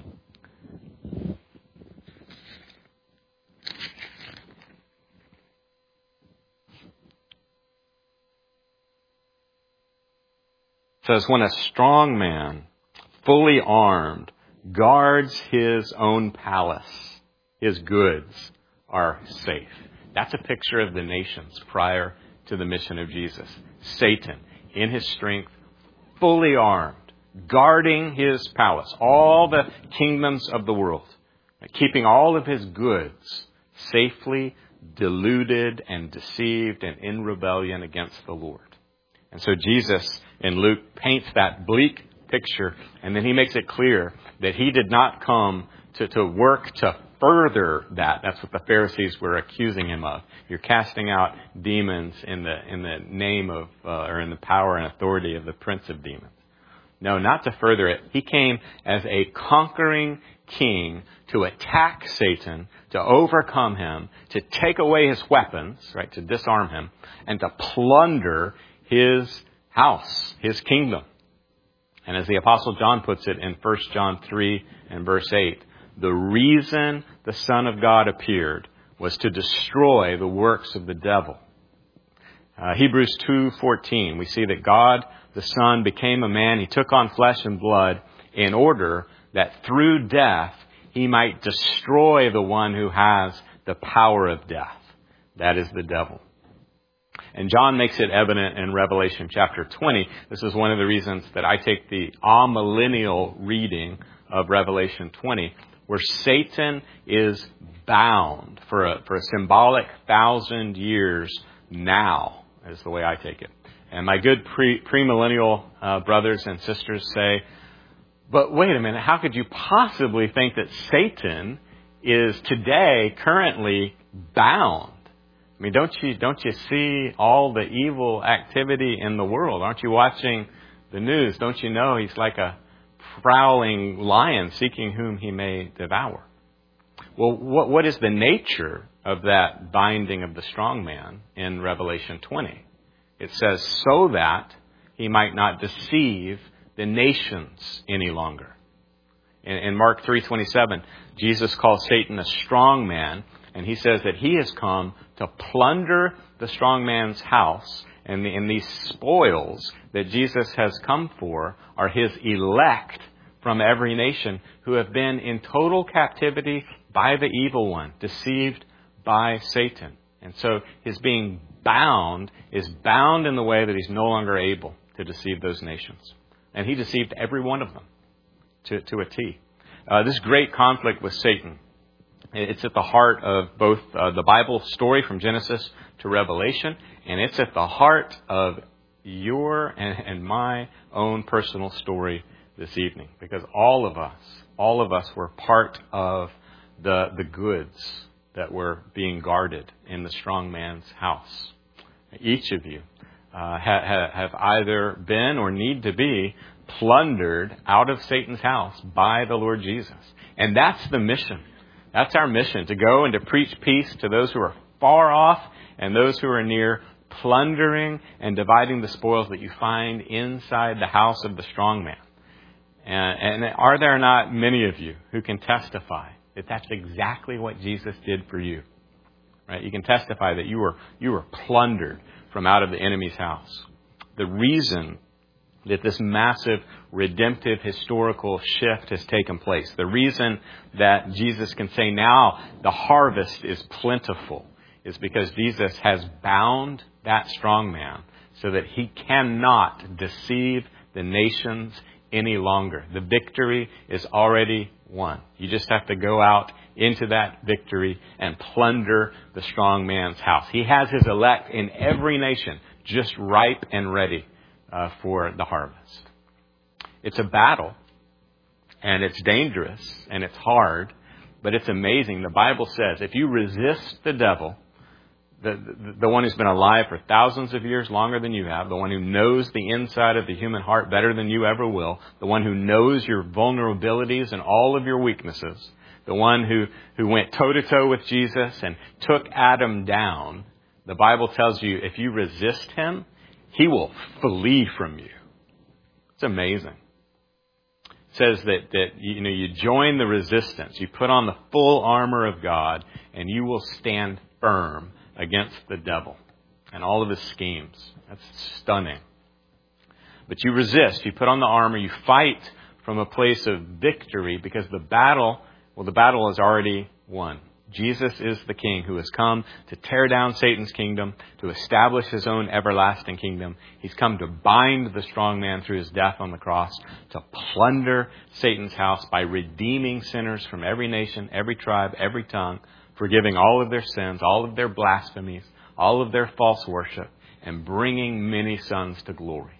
A: It says, "When a strong man, fully armed, guards his own palace, his goods are safe." That's a picture of the nations prior to the mission of Jesus. Satan, in his strength, fully armed, guarding his palace, all the kingdoms of the world, keeping all of his goods safely deluded and deceived and in rebellion against the Lord. And so Jesus in Luke paints that bleak picture, and then he makes it clear that he did not come to, to work to further that. That's what the Pharisees were accusing him of. You're casting out demons in the in the name of, uh, or in the power and authority of the prince of demons. No, not to further it. He came as a conquering king to attack Satan, to overcome him, to take away his weapons, right, to disarm him, and to plunder his house, his kingdom. And as the Apostle John puts it in First John three and verse eight, the reason the Son of God appeared was to destroy the works of the devil. Uh, Hebrews two fourteen, we see that God, the Son, became a man. He took on flesh and blood in order that through death he might destroy the one who has the power of death. That is the devil. And John makes it evident in Revelation chapter twenty. This is one of the reasons that I take the amillennial reading of Revelation twenty, where Satan is bound for a, for a symbolic thousand years now, is the way I take it. And my good pre, premillennial uh, brothers and sisters say, But wait a minute, how could you possibly think that Satan is today currently bound? I mean, don't you don't you see all the evil activity in the world? Aren't you watching the news? Don't you know he's like a prowling lion seeking whom he may devour? Well, what what is the nature of that binding of the strong man in Revelation twenty? It says, so that he might not deceive the nations any longer. In, in Mark three twenty-seven, Jesus calls Satan a strong man, and he says that he has come to plunder the strong man's house, and, the, and these spoils that Jesus has come for are his elect from every nation who have been in total captivity by the evil one, deceived by Satan. And so his being bound is bound in the way that he's no longer able to deceive those nations. And he deceived every one of them to, to a T. Uh, this great conflict with Satan, it's at the heart of both uh, the Bible story from Genesis to Revelation, and it's at the heart of your and, and my own personal story this evening. Because all of us, all of us were part of the, the goods that were being guarded in the strong man's house. Each of you Uh, ha, have either been or need to be plundered out of Satan's house by the Lord Jesus. And that's the mission. That's our mission, to go and to preach peace to those who are far off and those who are near, plundering and dividing the spoils that you find inside the house of the strong man. And, and are there not many of you who can testify that that's exactly what Jesus did for you? Right? You can testify that you were you were plundered from out of the enemy's house. The reason that this massive redemptive historical shift has taken place, the reason that Jesus can say now the harvest is plentiful, is because Jesus has bound that strong man so that he cannot deceive the nations any longer. The victory is already won. You just have to go out into that victory and plunder the strong man's house. He has his elect in every nation, just ripe and ready uh, for the harvest. It's a battle, and it's dangerous, and it's hard, but it's amazing. The Bible says if you resist the devil, the, the, the one who's been alive for thousands of years, longer than you have, the one who knows the inside of the human heart better than you ever will, the one who knows your vulnerabilities and all of your weaknesses, the one who, who went toe-to-toe with Jesus and took Adam down, the Bible tells you if you resist him, he will flee from you. It's amazing. It says that, that you know, you join the resistance. You put on the full armor of God, and you will stand firm against the devil and all of his schemes. That's stunning. But you resist. You put on the armor. You fight from a place of victory because the battle... Well, the battle is already won. Jesus is the King who has come to tear down Satan's kingdom, to establish his own everlasting kingdom. He's come to bind the strong man through his death on the cross, to plunder Satan's house by redeeming sinners from every nation, every tribe, every tongue, forgiving all of their sins, all of their blasphemies, all of their false worship, and bringing many sons to glory.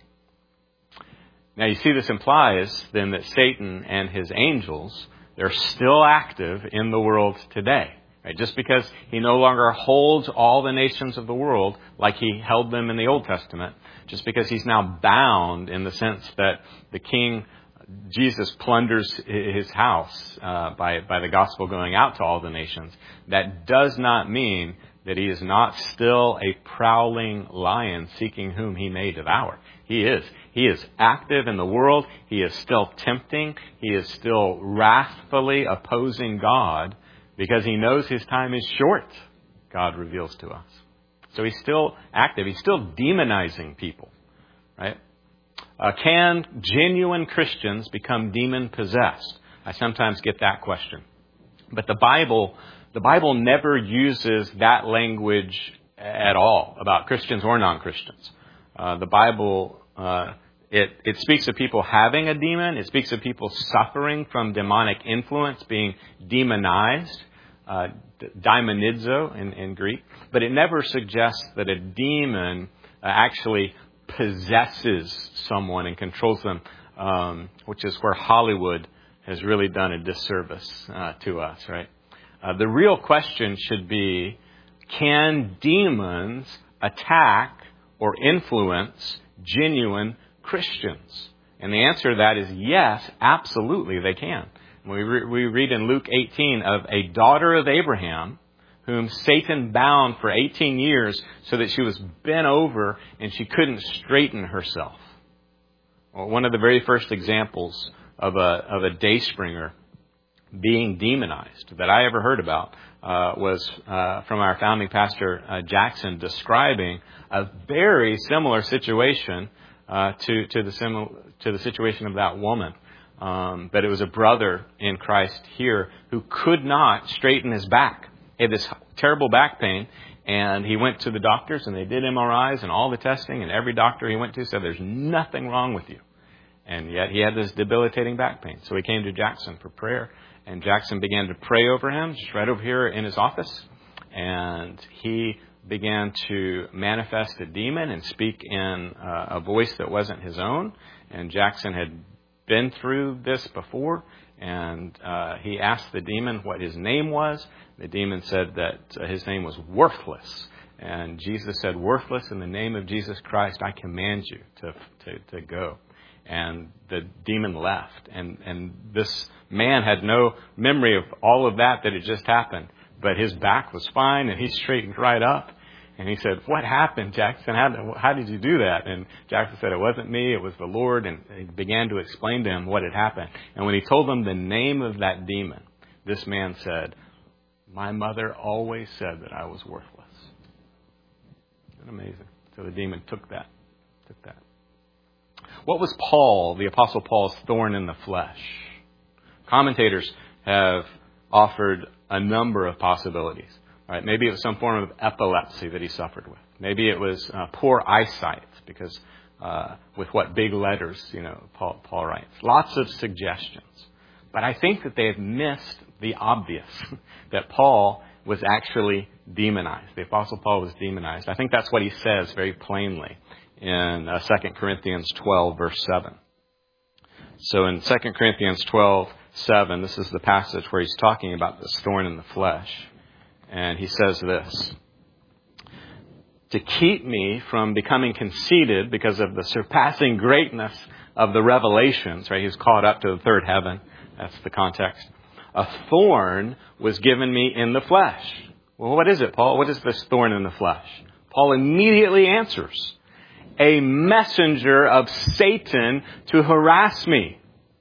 A: Now, you see, this implies then that Satan and his angels, they're still active in the world today. Right? Just because he no longer holds all the nations of the world like he held them in the Old Testament, just because he's now bound in the sense that the King Jesus plunders his house uh, by, by the gospel going out to all the nations, that does not mean that he is not still a prowling lion seeking whom he may devour. He is. He is active in the world. He is still tempting. He is still wrathfully opposing God because he knows his time is short, God reveals to us. So he's still active. He's still demonizing people, right? Uh, can genuine Christians become demon-possessed? I sometimes get that question. But the Bible, the Bible never uses that language at all about Christians or non-Christians. Uh, the Bible, uh, it, it speaks of people having a demon. It speaks of people suffering from demonic influence, being demonized, uh, daimonizo in, in Greek. But it never suggests that a demon uh, actually possesses someone and controls them um, which is where Hollywood has really done a disservice uh, to us, right? Uh, the real question should be, can demons attack or influence genuine Christians? And the answer to that is yes, absolutely they can. We, re- we read in Luke eighteen of a daughter of Abraham whom Satan bound for eighteen years so that she was bent over and she couldn't straighten herself. Well, one of the very first examples of a, of a dayspringer being demonized that I ever heard about uh, was uh, from our founding pastor, uh, Jackson, describing a very similar situation uh, to, to, the simil- to the situation of that woman. Um, but it was a brother in Christ here who could not straighten his back. He had this terrible back pain, and he went to the doctors, and they did M R Is and all the testing, and every doctor he went to said, there's nothing wrong with you. And yet he had this debilitating back pain. So he came to Jackson for prayer, and Jackson began to pray over him, just right over here in his office. And he began to manifest a demon and speak in uh, a voice that wasn't his own. And Jackson had been through this before, and uh, he asked the demon what his name was. The demon said that uh, his name was Worthless. And Jesus said, worthless, in the name of Jesus Christ, I command you to to, to go. And the demon left. And, and this man had no memory of all of that that had just happened. But his back was fine, and he straightened right up. And he said, what happened, Jackson? How, how did you do that? And Jackson said, it wasn't me, it was the Lord. And he began to explain to him what had happened. And when he told him the name of that demon, this man said, my mother always said that I was worthless. Isn't it amazing? So the demon took that, took that. What was Paul, the Apostle Paul's thorn in the flesh? Commentators have offered a number of possibilities. All right, maybe it was some form of epilepsy that he suffered with. Maybe it was uh, poor eyesight, because uh, with what big letters, you know, Paul, Paul writes. Lots of suggestions. But I think that they have missed the obvious, that Paul was actually demonized. The Apostle Paul was demonized. I think that's what he says very plainly in uh, Second Corinthians twelve, verse seven. So in Second Corinthians twelve, seven, this is the passage where he's talking about this thorn in the flesh. And he says this, to keep me from becoming conceited because of the surpassing greatness of the revelations, right? He was caught up to the third heaven. That's the context. A thorn was given me in the flesh. Well, what is it, Paul? What is this thorn in the flesh? Paul immediately answers, a messenger of Satan to harass me.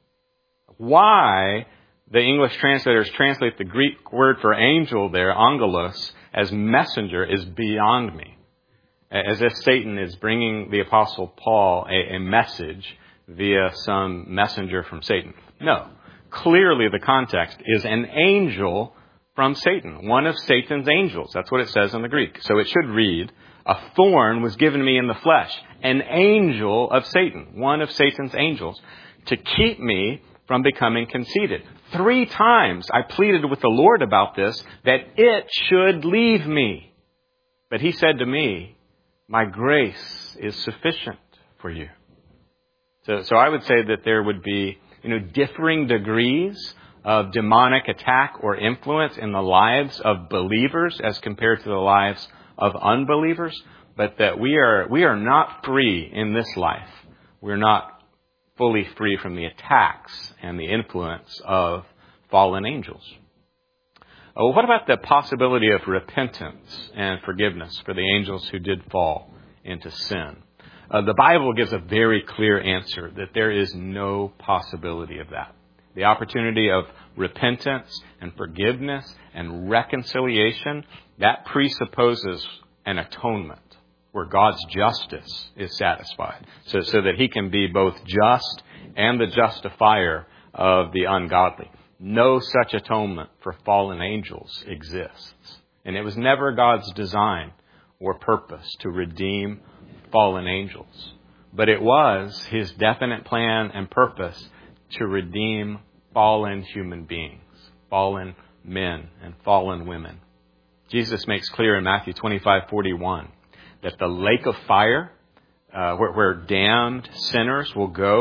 A: Why the English translators translate the Greek word for angel there, angelos, as messenger is beyond me. As if Satan is bringing the Apostle Paul a, a message via some messenger from Satan. No. Clearly the context is an angel from Satan, one of Satan's angels. That's what it says in the Greek. So it should read, a thorn was given me in the flesh, an angel of Satan, one of Satan's angels, to keep me from becoming conceited. Three times I pleaded with the Lord about this, that it should leave me. But he said to me, my grace is sufficient for you. So, so I would say that there would be, you know, differing degrees of demonic attack or influence in the lives of believers as compared to the lives of unbelievers, but that we are we are not free in this life. We're not fully free from the attacks and the influence of fallen angels. Oh, what about the possibility of repentance and forgiveness for the angels who did fall into sin? Uh, the Bible gives a very clear answer that there is no possibility of that. The opportunity of repentance and forgiveness and reconciliation, that presupposes an atonement where God's justice is satisfied, so, so that he can be both just and the justifier of the ungodly. No such atonement for fallen angels exists. And it was never God's design or purpose to redeem fallen angels. But it was his definite plan and purpose to redeem fallen human beings, fallen men and fallen women. Jesus makes clear in Matthew twenty-five forty-one that the lake of fire, uh, where, where damned sinners will go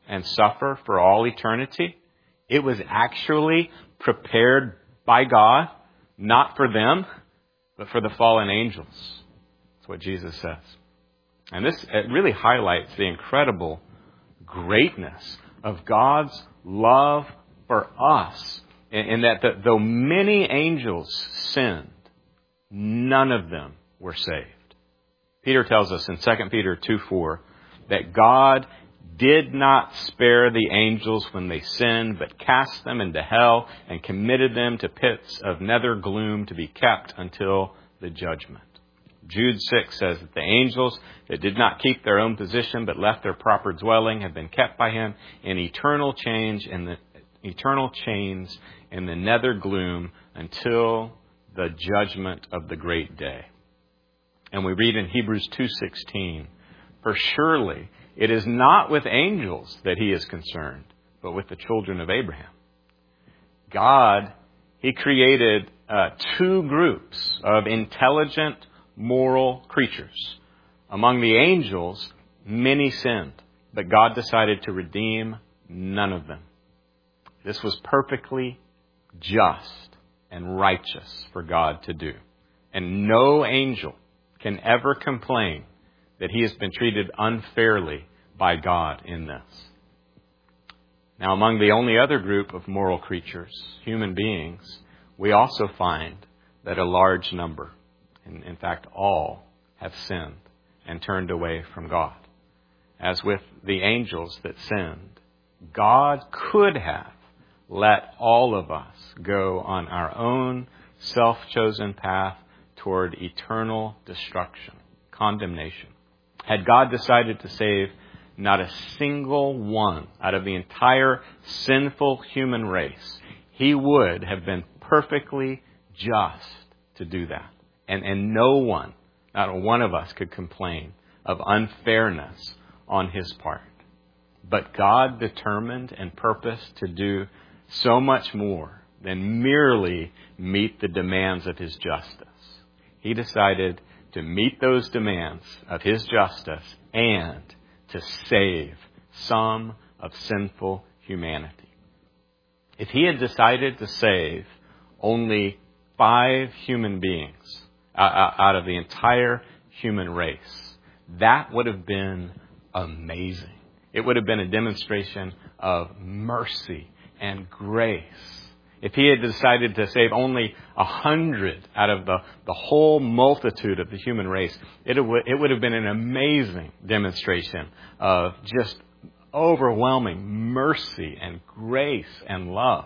A: and suffer for all eternity. It was actually prepared by God, not for them, but for the fallen angels. That's what Jesus says. And this it really highlights the incredible greatness of God's love for us, in, in that the, though many angels sinned, none of them were saved. Peter tells us in Second Peter two four that God did not spare the angels when they sinned, but cast them into hell and committed them to pits of nether gloom to be kept until the judgment. Jude six says that the angels that did not keep their own position but left their proper dwelling have been kept by him in eternal change in the eternal chains in the nether gloom until the judgment of the great day. And we read in Hebrews two sixteen, for surely it is not with angels that he is concerned, but with the children of Abraham. God, he created uh, two groups of intelligent, moral creatures. Among the angels, many sinned, but God decided to redeem none of them. This was perfectly just and righteous for God to do. And no angel can ever complain that he has been treated unfairly by God in this. Now, among the only other group of moral creatures, human beings, we also find that a large number, in, in fact all, have sinned and turned away from God. As with the angels that sinned, God could have let all of us go on our own self-chosen path toward eternal destruction, condemnation. Had God decided to save not a single one out of the entire sinful human race, he would have been perfectly just to do that. And, and no one, not one of us, could complain of unfairness on his part. But God determined and purposed to do so much more than merely meet the demands of his justice. He decided to meet those demands of his justice and to save some of sinful humanity. If he had decided to save only five human beings out of the entire human race, that would have been amazing. It would have been a demonstration of mercy and grace. If he had decided to save only a hundred out of the, the whole multitude of the human race, it would, it would have been an amazing demonstration of just overwhelming mercy and grace and love.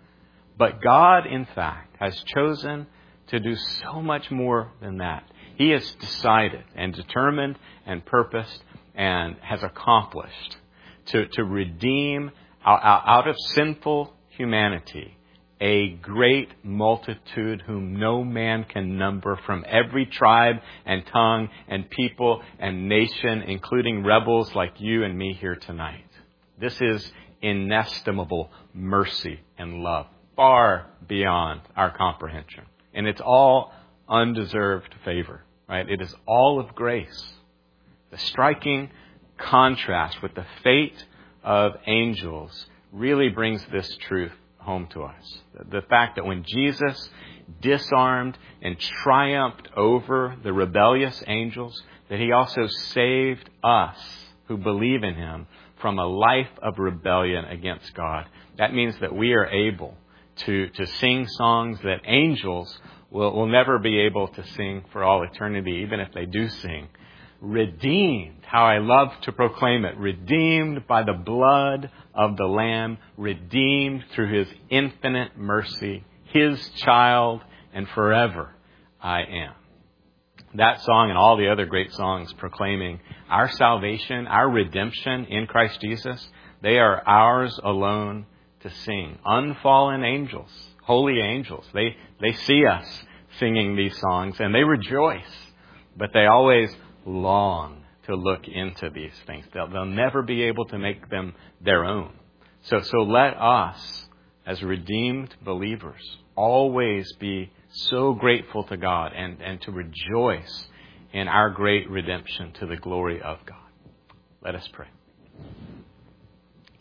A: But God, in fact, has chosen to do so much more than that. He has decided and determined and purposed and has accomplished to, to redeem out, out of sinful humanity a great multitude whom no man can number, from every tribe and tongue and people and nation, including rebels like you and me here tonight. This is inestimable mercy and love, far beyond our comprehension. And it's all undeserved favor, right? It is all of grace. The striking contrast with the fate of angels really brings this truth home to us. The fact that when Jesus disarmed and triumphed over the rebellious angels, that he also saved us who believe in him from a life of rebellion against God. That means that we are able to, to sing songs that angels will, will never be able to sing for all eternity, even if they do sing. Redeemed, how I love to proclaim it, redeemed by the blood of the Lamb, redeemed through his infinite mercy, his child, and forever I am. That song and all the other great songs proclaiming our salvation, our redemption in Christ Jesus, they are ours alone to sing. Unfallen angels, holy angels, they, they see us singing these songs and they rejoice, but they always long to look into these things. They'll, they'll never be able to make them their own. So, so let us, as redeemed believers, always be so grateful to God and, and to rejoice in our great redemption to the glory of God. Let us pray.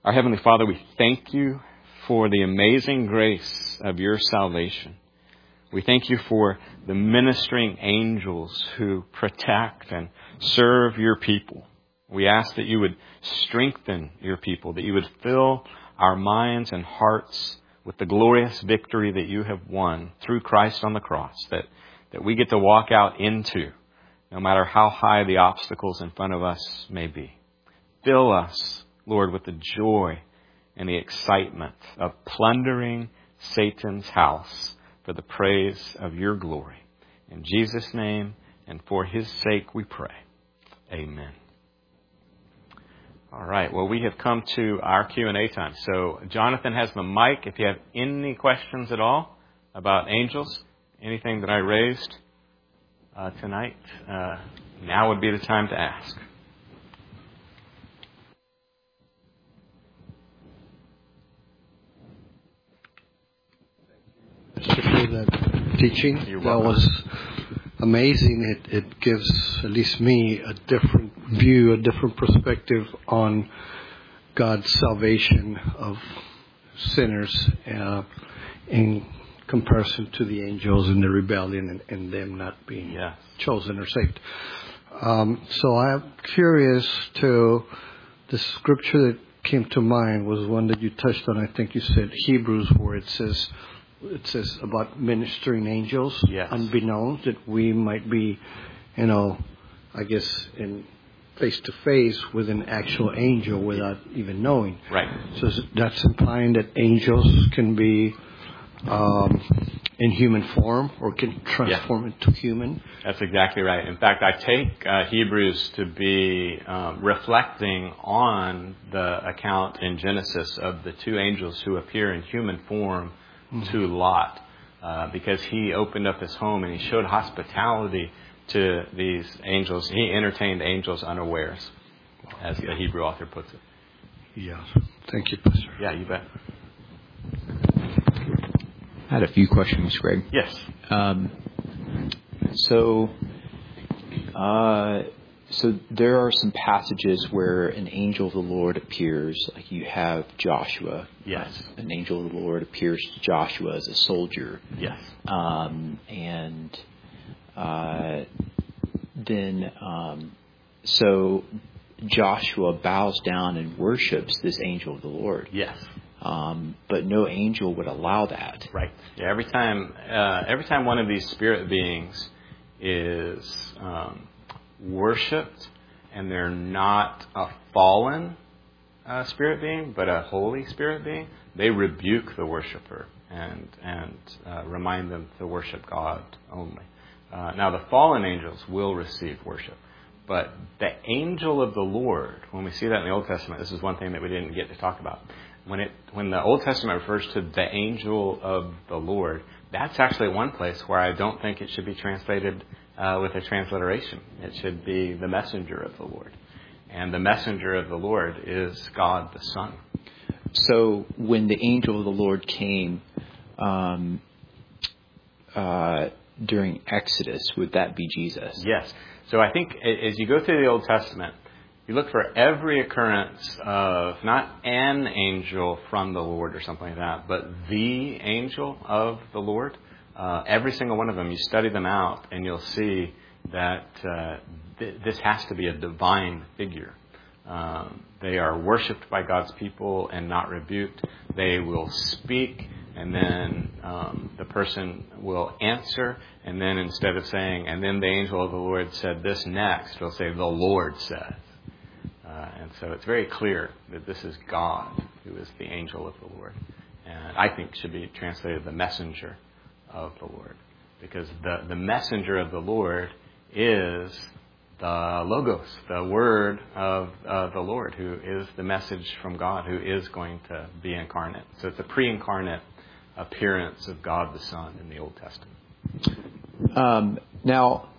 A: Our Heavenly Father, we thank you for the amazing grace of your salvation. We thank you for the ministering angels who protect and serve your people. We ask that you would strengthen your people, that you would fill our minds and hearts with the glorious victory that you have won through Christ on the cross, that, that we get to walk out into, no matter how high the obstacles in front of us may be. Fill us, Lord, with the joy and the excitement of plundering Satan's house for the praise of your glory. In Jesus' name and for his sake we pray. Amen. All right. Well, we have come to our Q and A time. So Jonathan has the mic. If you have any questions at all about angels, anything that I raised uh, tonight, uh, now would be the time to ask.
C: For that teaching.
A: You're
C: That
A: welcome.
C: was amazing. It it gives at least me a different view, a different perspective on God's salvation of sinners uh, in comparison to the angels and the rebellion and, and them not being
A: Yes.
C: chosen or saved. Um, so I'm curious to the scripture that came to mind was one that you touched on. I think you said Hebrews, where it says. It says about ministering angels,
A: Yes.
C: unbeknown, that we might be, you know, I guess, in face to face with an actual angel without even knowing.
A: Right.
C: So that's implying that angels can be um, in human form or can transform
A: Yeah.
C: into human.
A: That's exactly right. In fact, I take uh, Hebrews to be um, reflecting on the account in Genesis of the two angels who appear in human form to Lot, uh, because he opened up his home and he showed hospitality to these angels. He entertained angels unawares, as the Hebrew author puts it.
C: Yeah. Thank you, Pastor.
A: Yeah, you bet.
D: I had a few questions, Greg.
A: Yes.
D: Um, so, uh, so there are some passages where an angel of the Lord appears, like you have Joshua.
A: Yes.
D: An angel of the Lord appears to Joshua as a soldier.
A: Yes.
D: Um, and uh, then, um, so Joshua bows down and worships this angel of the Lord.
A: Yes.
D: Um, but no angel would allow that.
A: Right. Yeah. Every time, uh, every time one of these spirit beings is um, worshipped, and they're not a fallen uh, spirit being, but a holy spirit being, they rebuke the worshiper and and uh, remind them to worship God only. Uh, now, the fallen angels will receive worship, but the angel of the Lord, when we see that in the Old Testament, this is one thing that we didn't get to talk about. When it when the Old Testament refers to the angel of the Lord, that's actually one place where I don't think it should be translated uh, with a transliteration. It should be the messenger of the Lord. And the messenger of the Lord is God the Son.
D: So when the angel of the Lord came um, uh, during Exodus, would that be Jesus?
A: Yes. So I think as you go through the Old Testament, you look for every occurrence of not an angel from the Lord or something like that, but the angel of the Lord. Uh, every single one of them, you study them out, and you'll see that uh, th- this has to be a divine figure. Um, they are worshipped by God's people and not rebuked. They will speak, and then um, the person will answer, and then instead of saying, and then the angel of the Lord said this next, they'll say, the Lord said. Uh, and so it's very clear that this is God who is the angel of the Lord. And I think should be translated the messenger of the Lord. Because the, the messenger of the Lord is the Logos, the word of uh, the Lord, who is the message from God, who is going to be incarnate. So it's a pre-incarnate appearance of God the Son in the Old Testament.
D: Um, now,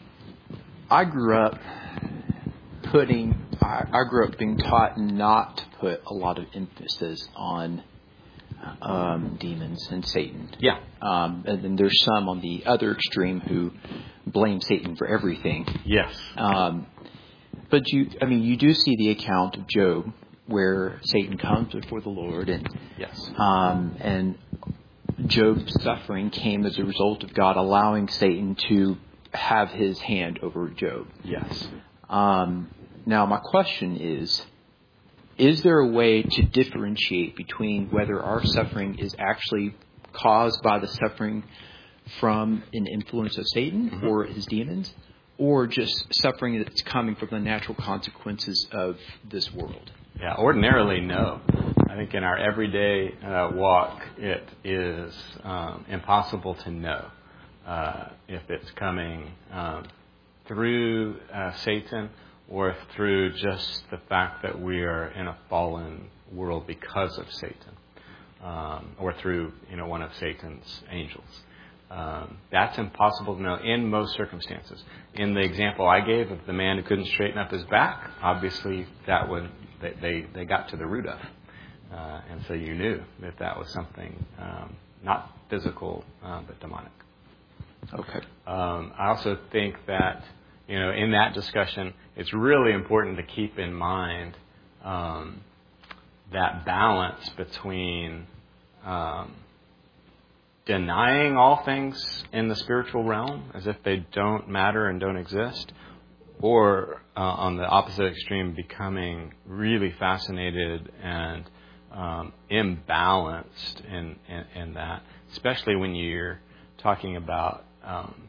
D: I grew up putting, I, I grew up being taught not to put a lot of emphasis on um, demons and Satan.
A: Yeah.
D: Um, and then there's some on the other extreme who blame Satan for everything.
A: Yes.
D: Um, but you, I mean, you do see the account of Job where Satan comes before the Lord, and
A: Yes.
D: um, and Job's suffering came as a result of God allowing Satan to have his hand over Job.
A: Yes.
D: Um, now, my question is, is there a way to differentiate between whether our suffering is actually caused by the suffering from an influence of Satan mm-hmm. or his demons, or just suffering that's coming from the natural consequences of this world?
A: Yeah, ordinarily, no. I think in our everyday uh, walk, it is um, impossible to know uh, if it's coming um, through uh, Satan or through just the fact that we are in a fallen world because of Satan, um, or through you know one of Satan's angels. Um, that's impossible to know in most circumstances. In the example I gave of the man who couldn't straighten up his back, obviously that would they they, they got to the root of, uh, and so you knew that that was something um, not physical uh, but demonic.
D: Okay.
A: Um, I also think that you know in that discussion, it's really important to keep in mind um, that balance between um, denying all things in the spiritual realm as if they don't matter and don't exist, or uh, on the opposite extreme, becoming really fascinated and um, imbalanced in, in, in that, especially when you're talking about um,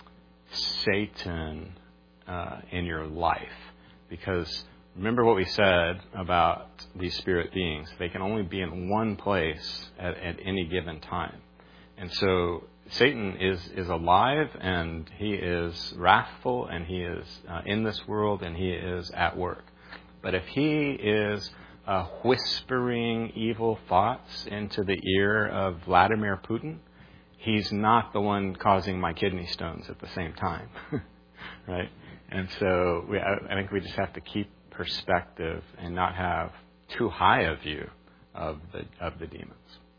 A: Satan uh, in your life. Because remember what we said about these spirit beings. They can only be in one place at, at any given time. And so Satan is, is alive, and he is wrathful, and he is uh, in this world, and he is at work. But if he is uh, whispering evil thoughts into the ear of Vladimir Putin, he's not the one causing my kidney stones at the same time, right? And so we, I, I think we just have to keep perspective and not have too high a view of the of the demons.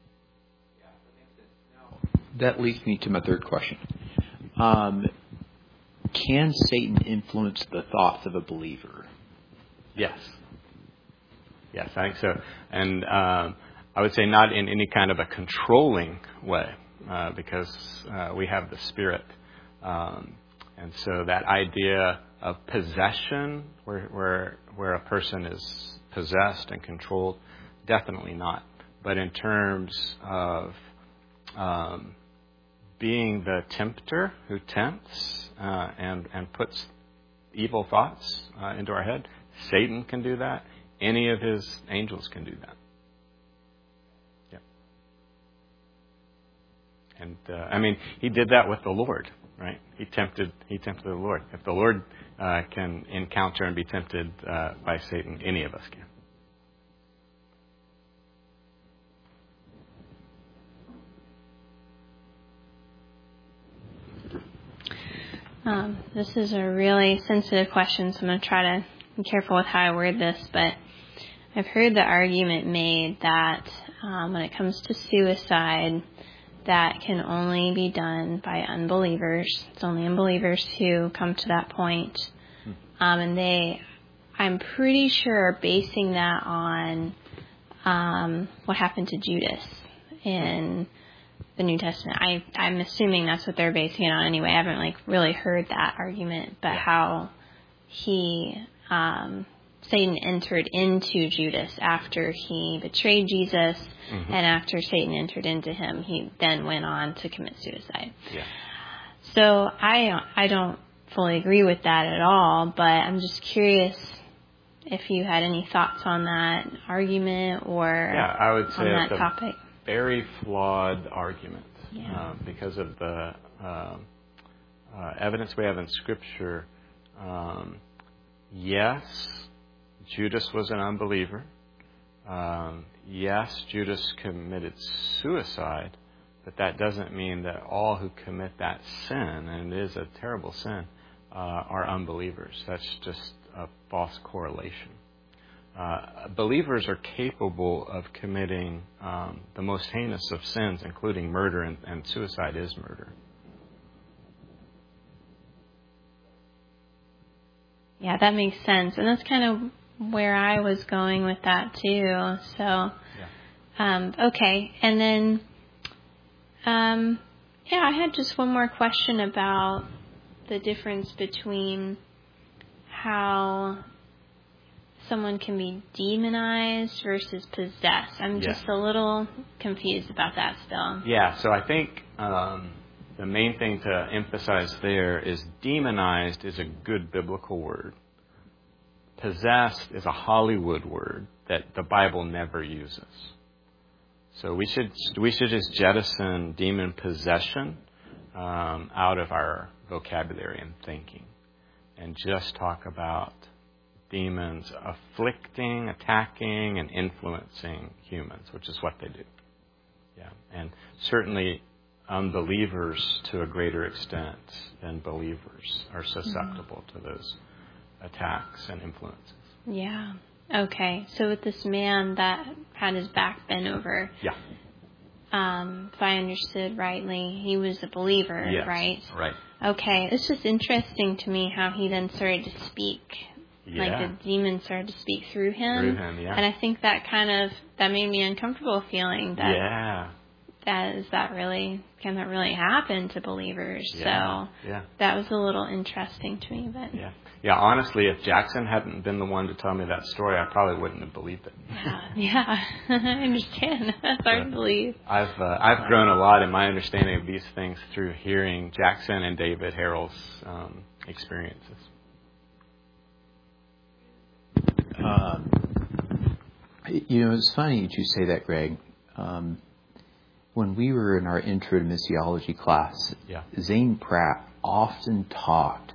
D: That leads me to my third question. Um, can Satan influence the thoughts of a believer?
A: Yes. Yes, I think so. And um, I would say not in any kind of a controlling way, uh, because uh, we have the Spirit. Um, and so that idea of possession, where, where, where a person is possessed and controlled, definitely not. But in terms of um, being the tempter who tempts uh, and and puts evil thoughts uh, into our head, Satan can do that. Any of his angels can do that. Yeah. And uh, I mean, he did that with the Lord, right? He tempted. He tempted the Lord. If the Lord uh, can encounter and be tempted uh, by Satan, any of us can.
E: Um, this is a really sensitive question, so I'm going to try to be careful with how I word this, but I've heard the argument made that um, when it comes to suicide, that can only be done by unbelievers. It's only unbelievers who come to that point. Um, and they, I'm pretty sure, are basing that on um, what happened to Judas in the New Testament. I, I'm assuming that's what they're basing it on anyway. I haven't like really heard that argument, but how he, um, Satan entered into Judas after he betrayed Jesus, mm-hmm. and after Satan entered into him, he then went on to commit suicide.
A: Yeah.
E: So I, I don't fully agree with that at all, but I'm just curious if you had any thoughts on that argument or
A: yeah, I would say
E: on that
A: it's
E: topic.
A: A very flawed argument
E: yeah.
A: uh, because of the uh, uh, evidence we have in Scripture. Um, yes, Judas was an unbeliever. Um, yes, Judas committed suicide, but that doesn't mean that all who commit that sin, and it is a terrible sin, uh, are unbelievers. That's just a false correlation. Uh, believers are capable of committing um, the most heinous of sins, including murder, and, and suicide is murder.
E: Yeah, that makes sense. And that's kind of where I was going with that too. So,
A: Yeah.
E: um, okay. And then, um, yeah, I had just one more question about the difference between how someone can be demonized versus possessed. I'm
A: Yeah.
E: just a little confused about that still.
A: Yeah, so I think um, the main thing to emphasize there is demonized is a good biblical word. Possessed is a Hollywood word that the Bible never uses. So we should we should just jettison demon possession um, out of our vocabulary and thinking, and just talk about demons afflicting, attacking, and influencing humans, which is what they do. Yeah, and certainly unbelievers to a greater extent than believers are susceptible mm-hmm. to those attacks and influences.
E: Yeah. Okay. So with this man that had his back bent over,
A: yeah.
E: Um, if I understood rightly, he was a believer,
A: yes,
E: right?
A: Right.
E: Okay. It's just interesting to me how he then started to speak.
A: Yeah.
E: Like the demon started to speak through him.
A: Through him, yeah.
E: And I think that kind of, that made me uncomfortable feeling that,
A: yeah.
E: that is that really, can that really happen to believers?
A: Yeah.
E: So
A: yeah.
E: that was a little interesting to me. But
A: yeah. Yeah, honestly, if Jackson hadn't been the one to tell me that story, I probably wouldn't have believed it.
E: Yeah, yeah. I understand. That's hard to believe.
A: I've uh, I've grown a lot in my understanding of these things through hearing Jackson and David Harrell's um, experiences.
D: Um, you know, it's funny that you say that, Greg. Um, when we were in our intro to missiology class,
A: yeah.
D: Zane Pratt often talked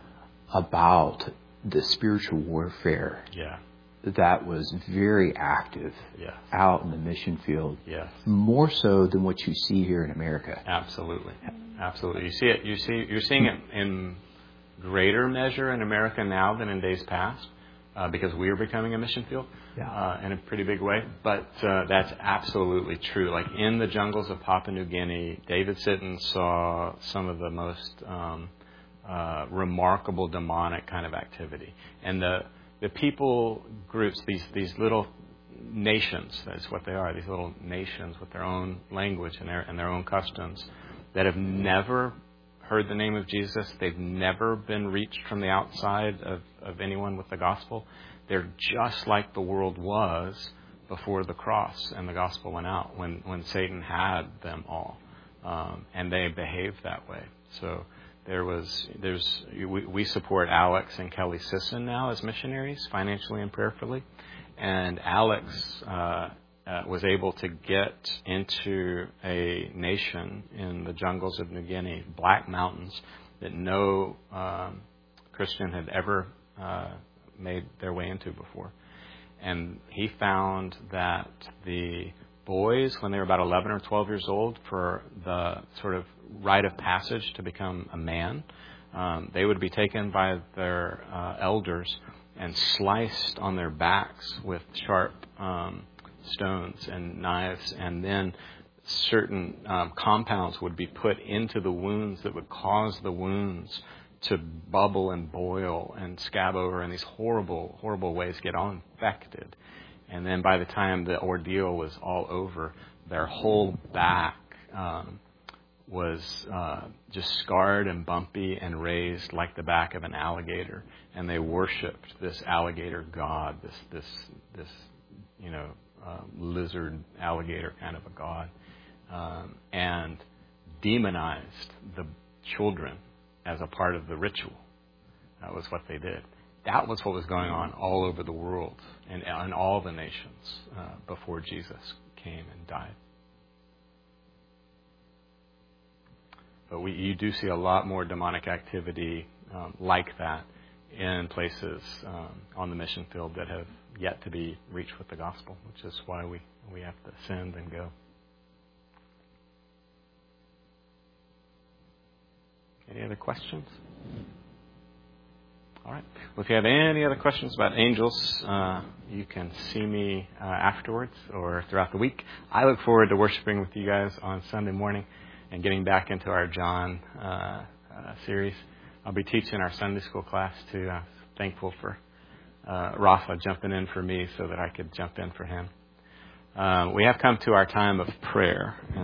D: about the spiritual warfare
A: yeah.
D: that was very active
A: yes.
D: out in the mission field.
A: Yes.
D: More so than what you see here in America.
A: Absolutely. Absolutely. You see it you see you're seeing it in greater measure in America now than in days past. Uh, because we are becoming a mission field
D: yeah.
A: uh, in a pretty big way. But uh, that's absolutely true. Like in the jungles of Papua New Guinea, David Sitton saw some of the most um, uh, remarkable demonic kind of activity. And the the people groups, these these little nations, that's what they are, these little nations with their own language and their and their own customs that have never heard the name of Jesus. They've never been reached from the outside of, of anyone with the gospel. They're just like the world was before the cross and the gospel went out, when, when Satan had them all. Um, and they behaved that way. So there was, there's, we, we support Alex and Kelly Sisson now as missionaries, financially and prayerfully. And Alex, uh, Uh, was able to get into a nation in the jungles of New Guinea, Black Mountains, that no um, Christian had ever uh, made their way into before. And he found that the boys, when they were about eleven or twelve years old, for the sort of rite of passage to become a man, um, they would be taken by their uh, elders and sliced on their backs with sharp um stones and knives, and then certain um, compounds would be put into the wounds that would cause the wounds to bubble and boil and scab over in these horrible, horrible ways, get all infected. And then by the time the ordeal was all over, their whole back um, was uh, just scarred and bumpy and raised like the back of an alligator. And they worshipped this alligator god, this, this, this, you know, Uh, lizard, alligator kind of a god, um, and demonized the children as a part of the ritual. That was what they did. That was what was going on all over the world and in all the nations uh, before Jesus came and died. But we, you do see a lot more demonic activity um, like that in places um, on the mission field that have yet to be reached with the gospel, which is why we, we have to send and go. Any other questions? All right. Well, if you have any other questions about angels, uh, you can see me uh, afterwards or throughout the week. I look forward to worshiping with you guys on Sunday morning and getting back into our John uh, uh, series. I'll be teaching our Sunday school class too. I'm thankful for uh, Rafa jumping in for me so that I could jump in for him. Uh, we have come to our time of prayer.